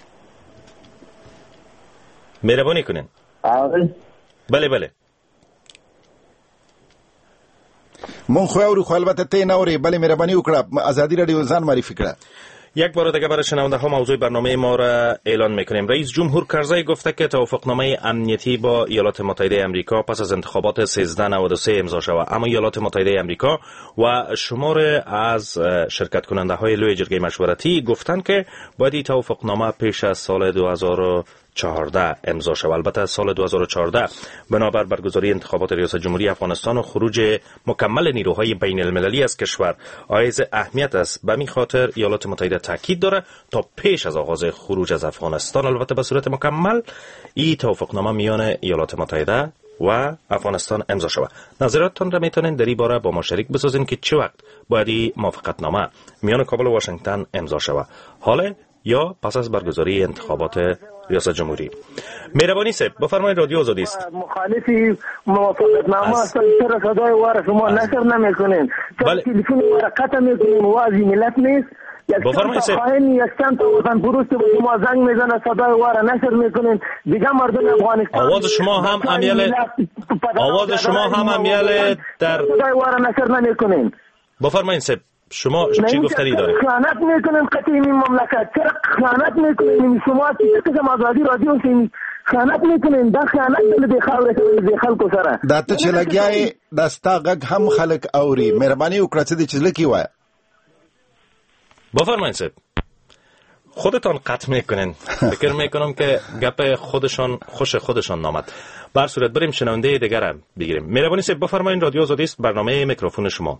مهربانی کنین. بله بله مون خو اورو خو البته ته نه اوري، بله مهرباني وکړه آزادی رادیو ځان معرفی کړه. یک بار دیگه برای شنونده ها موضوع برنامه ما را اعلان میکنیم. رئیس جمهور کرزی گفته که توافقنامه امنیتی با ایالات متحده آمریکا پس از انتخابات سیزده نود و سه امضا شود، اما ایالات متحده آمریکا و شمار از شرکت کننده های لوی جرگه مشورتی گفتند که باید این توافقنامه پیش از سال دو هزار و چهارده امضا شود. البته سال دو هزار و چهارده بنابر برگزاری انتخابات ریاست جمهوری افغانستان و خروج مکمل نیروهای بین المللی از کشور حائز اهمیت است. به می خاطر ایالات متحده تاکید داره تا پیش از آغاز خروج از افغانستان، البته به صورت مکمل، این توافقنامه میان ایالات متحده و افغانستان امضا شود. نظراتتان را میتونین در این باره با ما شریک بسازین که چه وقت باید این موافقتنامه میان کابل و واشنگتن امضا شود، حالا یا پس از برگزاری انتخابات ریاست جمهوری. مهربانی صاحب بفرمایید، رادیو آزادی است. مخالفی موافقتنامه است، چرا صدای وار شما نشر نمیکنین؟ چرا تلفن وار قطع میکنین؟ واضح ملت نیست. بفرمایید صاحب. خائن یک چند تا وطن پرست به شما زنگ میزنه، صدای وار نشر میکنین. دیگه مردم افغانستان آواز شما هم امیال آواز شما هم امیال در صدای وار نشر نمیکنین. بفرمایید صاحب، شما چی گفتنی دارید؟ خیانت میکنین قطعی این مملکت، چرا خیانت میکنین؟ شما چی قسم آزادی رادیو شین خیانت میکنین؟ دا خیانت دل خاور دل خلکو سره. دا ته چې لګیای دستا غږ هم خلک اوري، مهرباني وکړه چې د چزلکی وای. بفرمایید صاحب. خودتان قطع میکنین. فکر میکنم که گپ خودشان خوش خودشان نامد. بر صورت بریم شنونده دیگر هم بگیریم. مهربانی صاحب بفرمایید، رادیو آزادی است، برنامه میکروفون شما.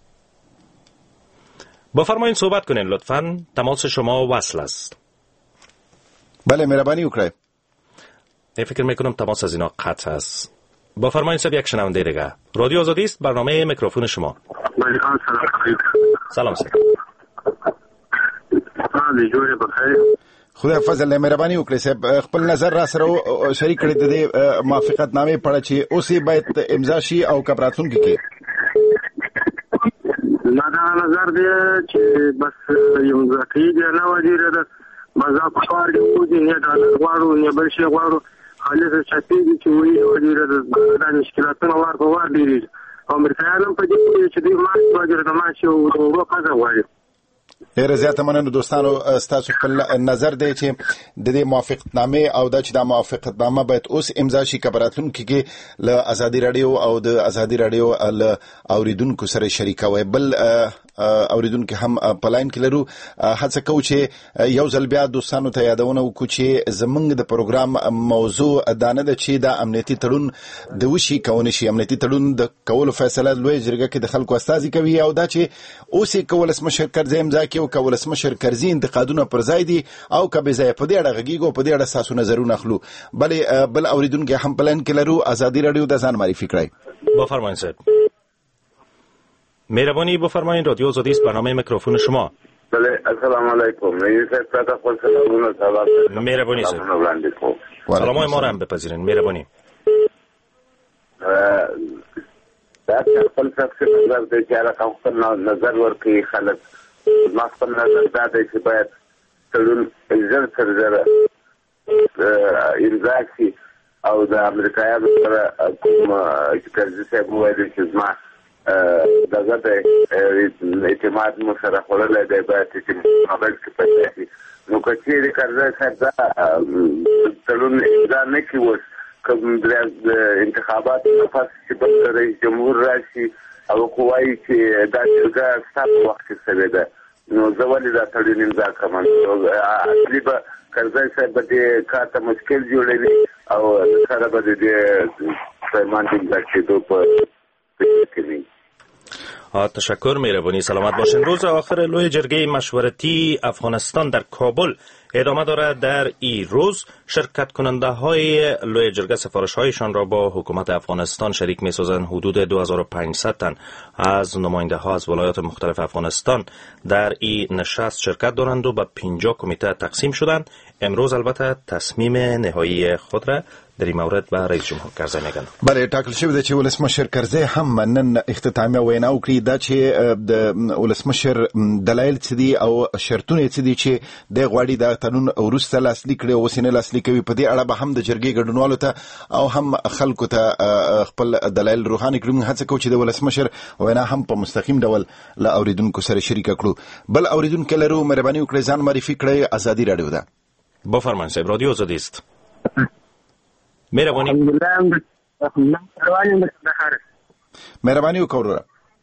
بفرمایید صحبت کنین لطفاً، تماس شما وصل است. بله مهربانی وکړئ. فکر میکنم تماس از اینا قطع است. بفرمایید صاحب، یک شنونده دیگه. رادیو آزادی است، برنامه میکروفون شما. سلام صاحب. خدای فضل مهرباني وکړئ صاحب، خپل نظر را سره شریک کړئ د دې موافقتنامې په اړه چې اوس یې باید امضا شي او که په راتلونکي کې. ما دا نظر دی چې بس یو ځکه دی نه وزیر ده مزه په کار دی او دی نه دا غواړو نه بل شي غواړو خالص چاپی دي چې وی وزیر ده دا مشکلاتونه وار په وار دي. امریکایانو په دې کې چې دوی ما وزیر ده ما شو او قضا غواړي. ډېر زیاته مننه دوستانو، ستاسو خپل نظر دی چې د دې موافقتنامې او دا چې دا موافقتنامه باید اوس امضا شي که په راتلونکي کې له ازادي راډیو او د ازادي راډیو له اوریدونکو سره شریکوي. بل اوریدونکو هم په لاین کې لرو، هڅه کوو چې یو ځل بیا دوستانو ته یادونه وکړو چې زمونږ د پروګرام موضوع دا نه ده چې دا امنیتي تړون د وشي کونه شي. امنیتي تړون د کولو فیصله لوی جرګه کې د خلکو استازي کوي او دا چې اوس یې ولسمشر کرزی امضا کوي او ولسمشر کرزی انتقادونه پر ځای دي او که به ځای په دې اړه غږیږو په دې اړه تاسو نظرونه اخلو. بلې بل اوریدونکو هم په لاین کې لرو، ازادي راډیو د ځان معرفي کړئ. بفرمایید صاحب. مهربانی بفرمایید، رادیو آزادی است، برنامه میکروفون شما. بله السلام علیکم. رئیس صاحب خپل سلامونه سلام. مهربانی صاحب. سلامای ما را هم بپذیرین. مهربانی. دا خپل شخصي نظر دی چې هغه خپل نظر ورکړي خلک. ما خپل نظر دا دی چې باید تړون ژر تر ژره امضا شي او د امریکایانو سره کوم چې کرزي صاحب وویل چې زما دغه د اعتماد مو سره خوړلی دی باید چې مقابل کې پیدا شي. نو که چېرې کرزي صاحب دا تړون امضا نه کړي اوس کوم د انتخاباتو نه پس چې بل رئیس جمهور راشي او قوایي چې دا جرګه ستا په وخت کې شوې ده، نو زه ولې دا تړون امضا کړم؟ اصلي به کرزی صاحب به دې کار ته مشکل جوړوي او سره به د دې پیمان د امضا کېدو په فکر کې وي. تشکر، مهربانی، سلامت باشین. روز آخر لوی جرگه مشورتی افغانستان در کابل ادامه دارد. در این روز شرکت کننده های لوی جرگه سفارش هایشان را با حکومت افغانستان شریک می سازند. حدود دو هزار و پانصد تن از نماینده ها از ولایات مختلف افغانستان در این نشست شرکت دارند و به پنجاه کمیته تقسیم شدند. امروز البته تصمیم نهایی خود را در این مورد به رئیس جمهور کرزی میگن. بله ټاکل شوی دی چې ولسمشر کرزی هم نن اختتامیه وینا وکړي دا چې د ولسمشر دلایل څه دي او شرطونه څه دي چې د غواړي د تړون وروسته لاسلیک کړي او اوس نه لاسلیک کوي. په دې اړه به هم د جرګې ګډونوالو ته او هم خلکو ته خپل دلایل روښانه کړو. هڅه کوو چې د ولسمشر وینا هم په مستقیم ډول له اوریدونکو سره شریک کړو. بل اوریدونکو لرو، مهرباني وکړئ ځان معرفي کړئ. آزادی رادیو ده. بفرمایید صاحب، رادیو آزادی است. مهربانی مهرباني وکړه.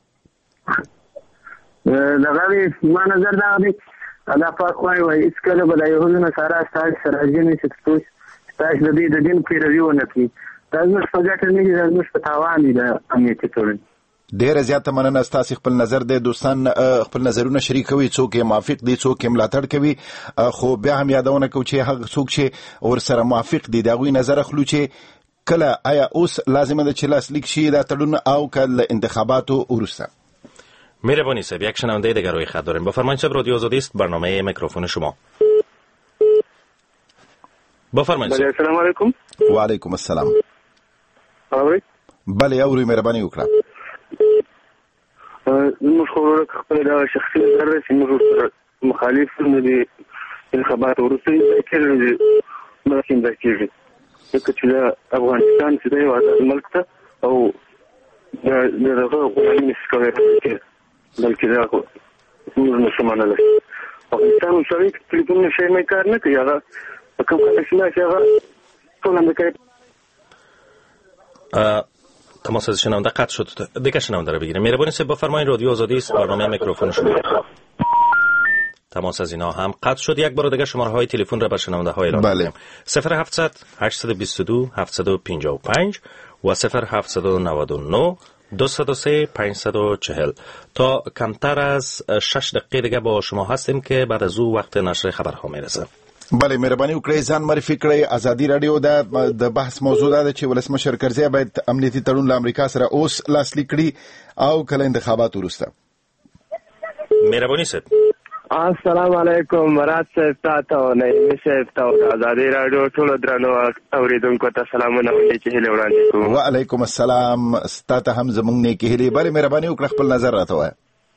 دغه ما نظر دا دی الله پاک وايي وایي اس کله بل يهودونه سره استاد سره جنې چې تاسو د دې د دین پیروي ونه کړئ. تاسو په ځکه نه دي تاسو په تاوان دي د امنیتي تړون. ډیره زیاته مننه. ستاسو خپل نظر دی دوستان، خپل نظرونه شریکوي، څوک یې موافق دي څوک یې ملاتړ کوي. خو بیا هم یادونه کوم چې هغه څوک چې ورسره موافق دي د هغوی نظر اخلو چې کله آیا اوس لازمه ده چې لاسلیک شي دا تړون او کله انتخاباتو وروسته. مهربانی صاحب، یک شنونده دیگر روی خط داریم. بفرمایید صاحب، رادیو آزادی است، برنامه میکروفون شما. بفرمایید. بله، السلام علیکم. و علیکم السلام. اورئ؟ بله اورئ، مهرباني وکړه. موږ خو خپل دا شخصي نظر دی چې موږ مخالف نه دي انتخابات وروسته کېږي دي مخکې دا کېږي ځکه چې دا افغانستان چې دی آزاد ملک ته او د دغه غلامي نشي کولی بلکې دا موږ نشو منلی. افغانستان مساوي تلیفون شی مې کار نه کوي، هغه په کوم کار چې نه چې هغه ټول امریکایي. تماس از شنونده قطع شد. دیگه شنونده رو بگیریم. مهربانی صاحب بفرمایید، رادیو آزادی است، برنامه میکروفون شما. تماس از اینا هم قطع شد. یک بار دیگه شماره های تلفن را بر شنونده های اعلام بله. صفر هفتصد هشتصد و بیست و دو هفتصد و پنجاه و پنج و صفر هفتصد و نود و نه دویست و سه پانصد و چهل. تا کمتر از شش دقیقه دیگه با شما هستیم که بعد از او وقت نشر خبرها میرسه. بله، مهرباني وکړئ ځان معرفي کړئ. آزادي رادیو دا د بحث موضوع ده چې ولسمشر کرزي باید امنیتي تړون له امریکا سره اوس لاسلیک کړي او کله انتخابات وروسته. مهرباني صاحب. السلام علیکم. مراد صاحب تاسو نه میشه تاسو آزادي رادیو ټول درنو اوریدونکو ته سلامونه وایي چې هله وړاندې کوم. وعلیکم السلام. ستاسو هم زمونږ نه کې هله. بله مهرباني وکړئ خپل نظر راته وایي.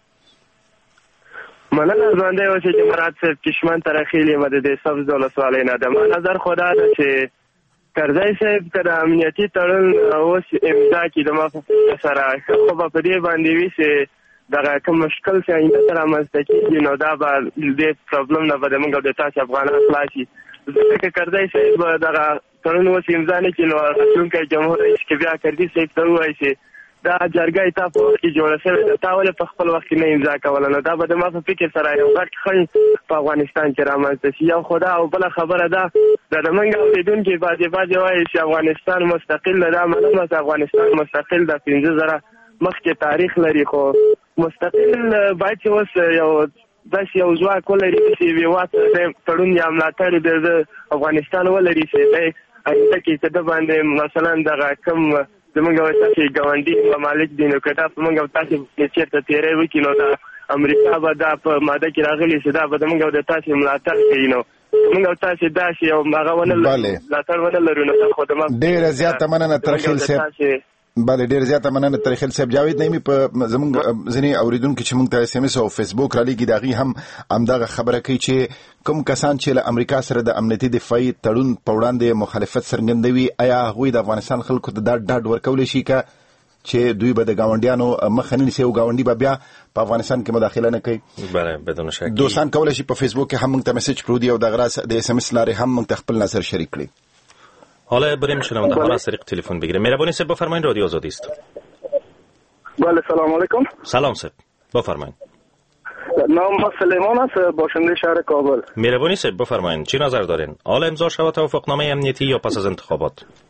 مننه ژوندی اوسئ چې مراد صاحب چشمن ترخیلې مده د سبز ولسوالۍ نه ده. ما نظر خو دا ده چې کرزی صاحب که د امنیتي تړون اوس امضا کړي د ما سره خو به په دې باندې وي چې دغه کوم مشکل چې آینده ته رامنځته کېږي نو دا به دې پرابلم نه به زموږ او د تاسې افغانان خلاص شي. ځکه که کرزی صاحب دغه تړون اوس امضا نه کړي نو راتلونکی جمهور رئیس کې بیا کرزي صاحب ته ووایي چې دا جرګه تا په وخت کې جوړه شوې ده، تا ولې په خپل وخت کې نه امضا کوله؟ نو دا به د ما په فکر سره یو غټ خنډ په افغانستان کې رامنځته شي. یو خو دا او بله خبره ده دا د موږ اورېدونکي بعضې بعضې وایي چې افغانستان مستقل ده. دا معلومه چې افغانستان مستقل ده، پنځه زره مخکې تاریخ لري، خو مستقل باید چې اوس یو داسې یو ځواک ولري چې یوې واک تړون یا ملاتړ د افغانستان ولري چې دی آینده کې چې ده باندې مثلا دغه کوم زمونږ او تاسې ګاونډي ممالک دي نو که دا په مونږ او تاسې چېرته تېری وکړي نو دا امریکا به دا په ماده کې راغلي چې دا به د مونږ او د تاسې ملاتړ کوي. نو مونږ او تاسې داسې یو هغه ونه لرو ملاتړ ونه لرو نو دا خو د ما ډېره زیاته مننه ترخیل صاحب. بله ډېر زیاته مننه ترخیل صاحب. جاوید نعیمي په زموږ ځینې اوریدونکي چې موږ ته اس ام اس او فیسبوک رالیږي د هغې هم همدغه خبره کوي چې کوم کسان چې له امریکا سره د امنیتي دفاعي تړون په وړاندې مخالفت څرګندوي آیا هغوی د افغانستان خلکو ته دا ډاډ ورکولی شي که چې دوی به د ګاونډیانو مخه نه نیسي او ګاونډي به بیا په افغانستان کې مداخله نه کوي؟ بله بدون شک. دوستان کولی شي په فیسبوک کې هم موږ ته میسج کړو دي او دغه راز د اس ام اس لارې هم موږ ته خپل نظر شریک کړي. حالا بریم شنونده ها را از طریق تلفن بگیریم. مهربانی صاحب بفرمایید، رادیو آزادی است. بله سلام علیکم. سلام صاحب بفرمایید. نام سلیمان است، باشنده شهر کابل. مهربانی صاحب بفرمایید چی نظر دارین؟ حال امضا شود توافقنامه امنیتی یا پس از انتخابات؟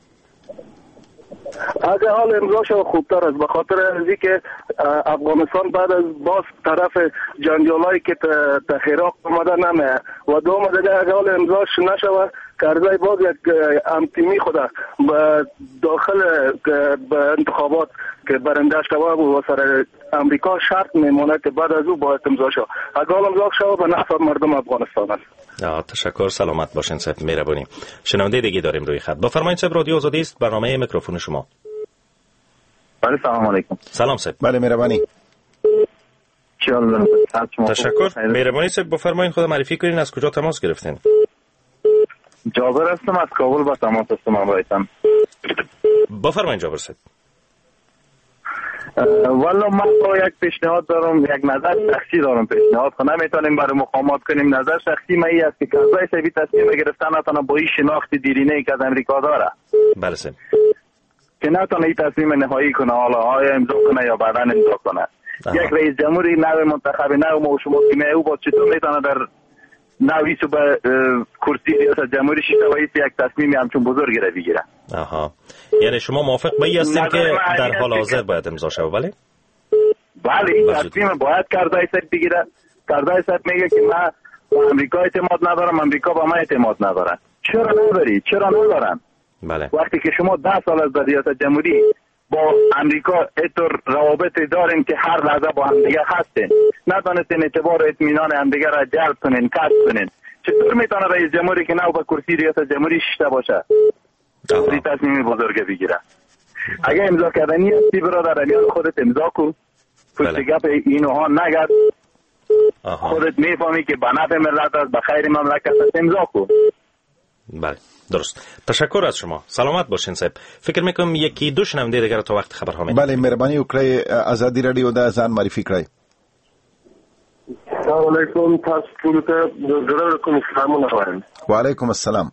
اگر حال امضا شود خوبتر است، به خاطر ازی که افغانستان بعد از باز طرف جنگیالایی که تخیراق آمده نمیه و دوم دیگه اگر حال امضاش نشود کرزی باز یک امتیمی خود به داخل به انتخابات که برنده شود و سر امریکا شرط میمونه که بعد از او باید امضا شود. اگر حال امضا شود به نفع مردم افغانستان است. تشکر، سلامت باشین صاحب مهربانی. شنونده دیگه داریم روی خط. بفرمایید صاحب، رادیو آزادی است، برنامه میکروفون شما. بله سلام علیکم. سلام صاحب. بله مهربانی. چالو تشکر. مهربانی صاحب بفرمایید خود معرفی کنین، از کجا تماس گرفتین؟ جابر هستم از کابل با تماس هستم آقایتان. بفرمایید جابر صاحب. والا من با یک پیشنهاد دارم، یک نظر شخصی دارم. پیشنهاد خود نمیتونیم برای مقامات کنیم. نظر شخصی من این است که کرزی صاحب تصمیم گرفتن نتونه با این شناخت دیرینه ای که از امریکا داره بله صاحب که نتونه این تصمیم نهایی کنه، حالا آیا امضا کنه یا بعدا امضا کنه. یک رئیس جمهوری نو منتخب نو ما و شما که او با چطور میتونه در نوی صبح کرسی ریاست جمهوری شیطه و یک تصمیم همچون بزرگی را بگیره. آها، یعنی شما موافق به این هستید که در حال حاضر باید امضا شود؟ بله بله این تصمیم باید کرزی صاحب بگیره. کرزی صاحب میگه که من با امریکا اعتماد ندارم، امریکا با من اعتماد نداره. چرا نداری؟ چرا ندارن؟ بله وقتی که شما ده سال از ریاست جمهوری با امریکا اینطور روابط داریم که هر لحظه با هم دیگه هستین، ندانستین اعتبار و اطمینان هم دیگه را جلب کنین، کسب کنین، چطور میتونه رئیس جمهوری که نو به کرسی ریاست جمهوری شیشته باشه این تصمیم بزرگ بگیره؟ اگه امضا کردنی هستی برادر امیان خودت امضا کن، پشت گپ اینوها نگرد، خودت میفهمی که به نفع ملت است، به خیر مملکت است، امضا کن. بله درست. تشکر از شما. سلامت باشین صاحب. فکر میکنم یکی دو شنونده دیگر تا وقت خبرها می. بله مهرباني وکړئ آزادی رادیو د ځان معرفي کړئ. السلام علیکم، تاسو ټول ته زړه کوم سلامونه وایم. وعلیکم السلام.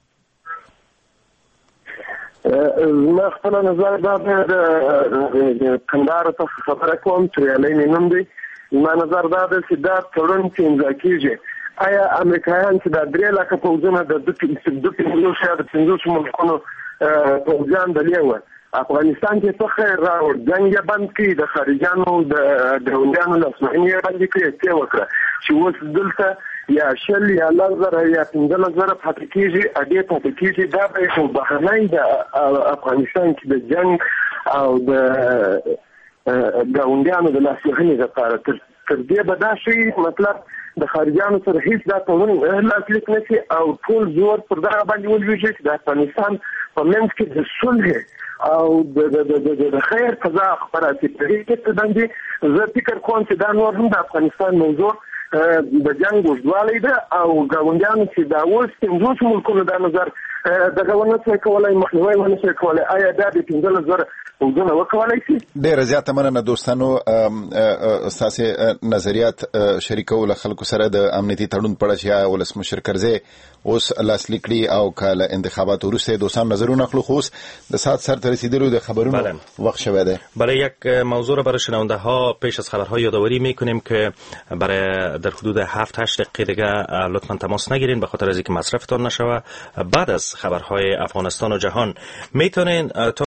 ما خپل نظر دا د کندهار ته خبره کوم چې علي نوم دی. ما نظر دا دی چې دا تړون چې امضا کیږي آیا امریکایان چې د درې لکه پوځونه د دوه پنځوس یا د پنځوس ملکونو پوځیان دلیوه افغانستان کې څه خیر راوړ، جنګ یې بند کړي، د خارجیانو د ګاونډیانو لاسوهنې یې بندې کړي، څه وکړه چې اوس دلته یا شل یا لس زره یا پنځلس زره پاتې کېږي، ادې پاتې کېږي. دا به یو بهرنی د افغانستان کې د جنګ او د ګاونډیانو د لاسوهنې لپاره تر دې به دا شي مطلب د خارجيانو سره هیڅ دا تړون لاسلیک نه شي او ټول زور پر دا باندې ولويږي چې د افغانستان په منځ کې د صلح او د د د خیر فضا خبراتي طریقې ته باندې زه فکر کوم چې دا نور هم د افغانستان موضوع د جنگ وژوالی ده او ګاونډیانو چې دا اوس پنځوس ملکونو دا نظر دغه ونه څه کولای مخنیوي ونه څه کولای آیا دا د پنځلس زره وګونه وکولای شي؟ ډېر زیاته مننه دوستانو ستاسو نظریات شریکول خلکو سره د امنیتي تړون په اړه چې ولسمشر کرزی اوس لاسلیک کړي او کله انتخابات وروسته دوستان نظرونه خلکو خوس د ساعت سر ته رسیدلو د خبرونو وقت شوه ده. برای یک موضوع را برای شنونده ها پیش از خبرها یادآوری میکنیم که برای در حدود هفت هشت دقیقه دیگه لطفا تماس نگیرین به خاطر از اینکه مصرفتان نشوه. بعد از خبرهای افغانستان و جهان میتونین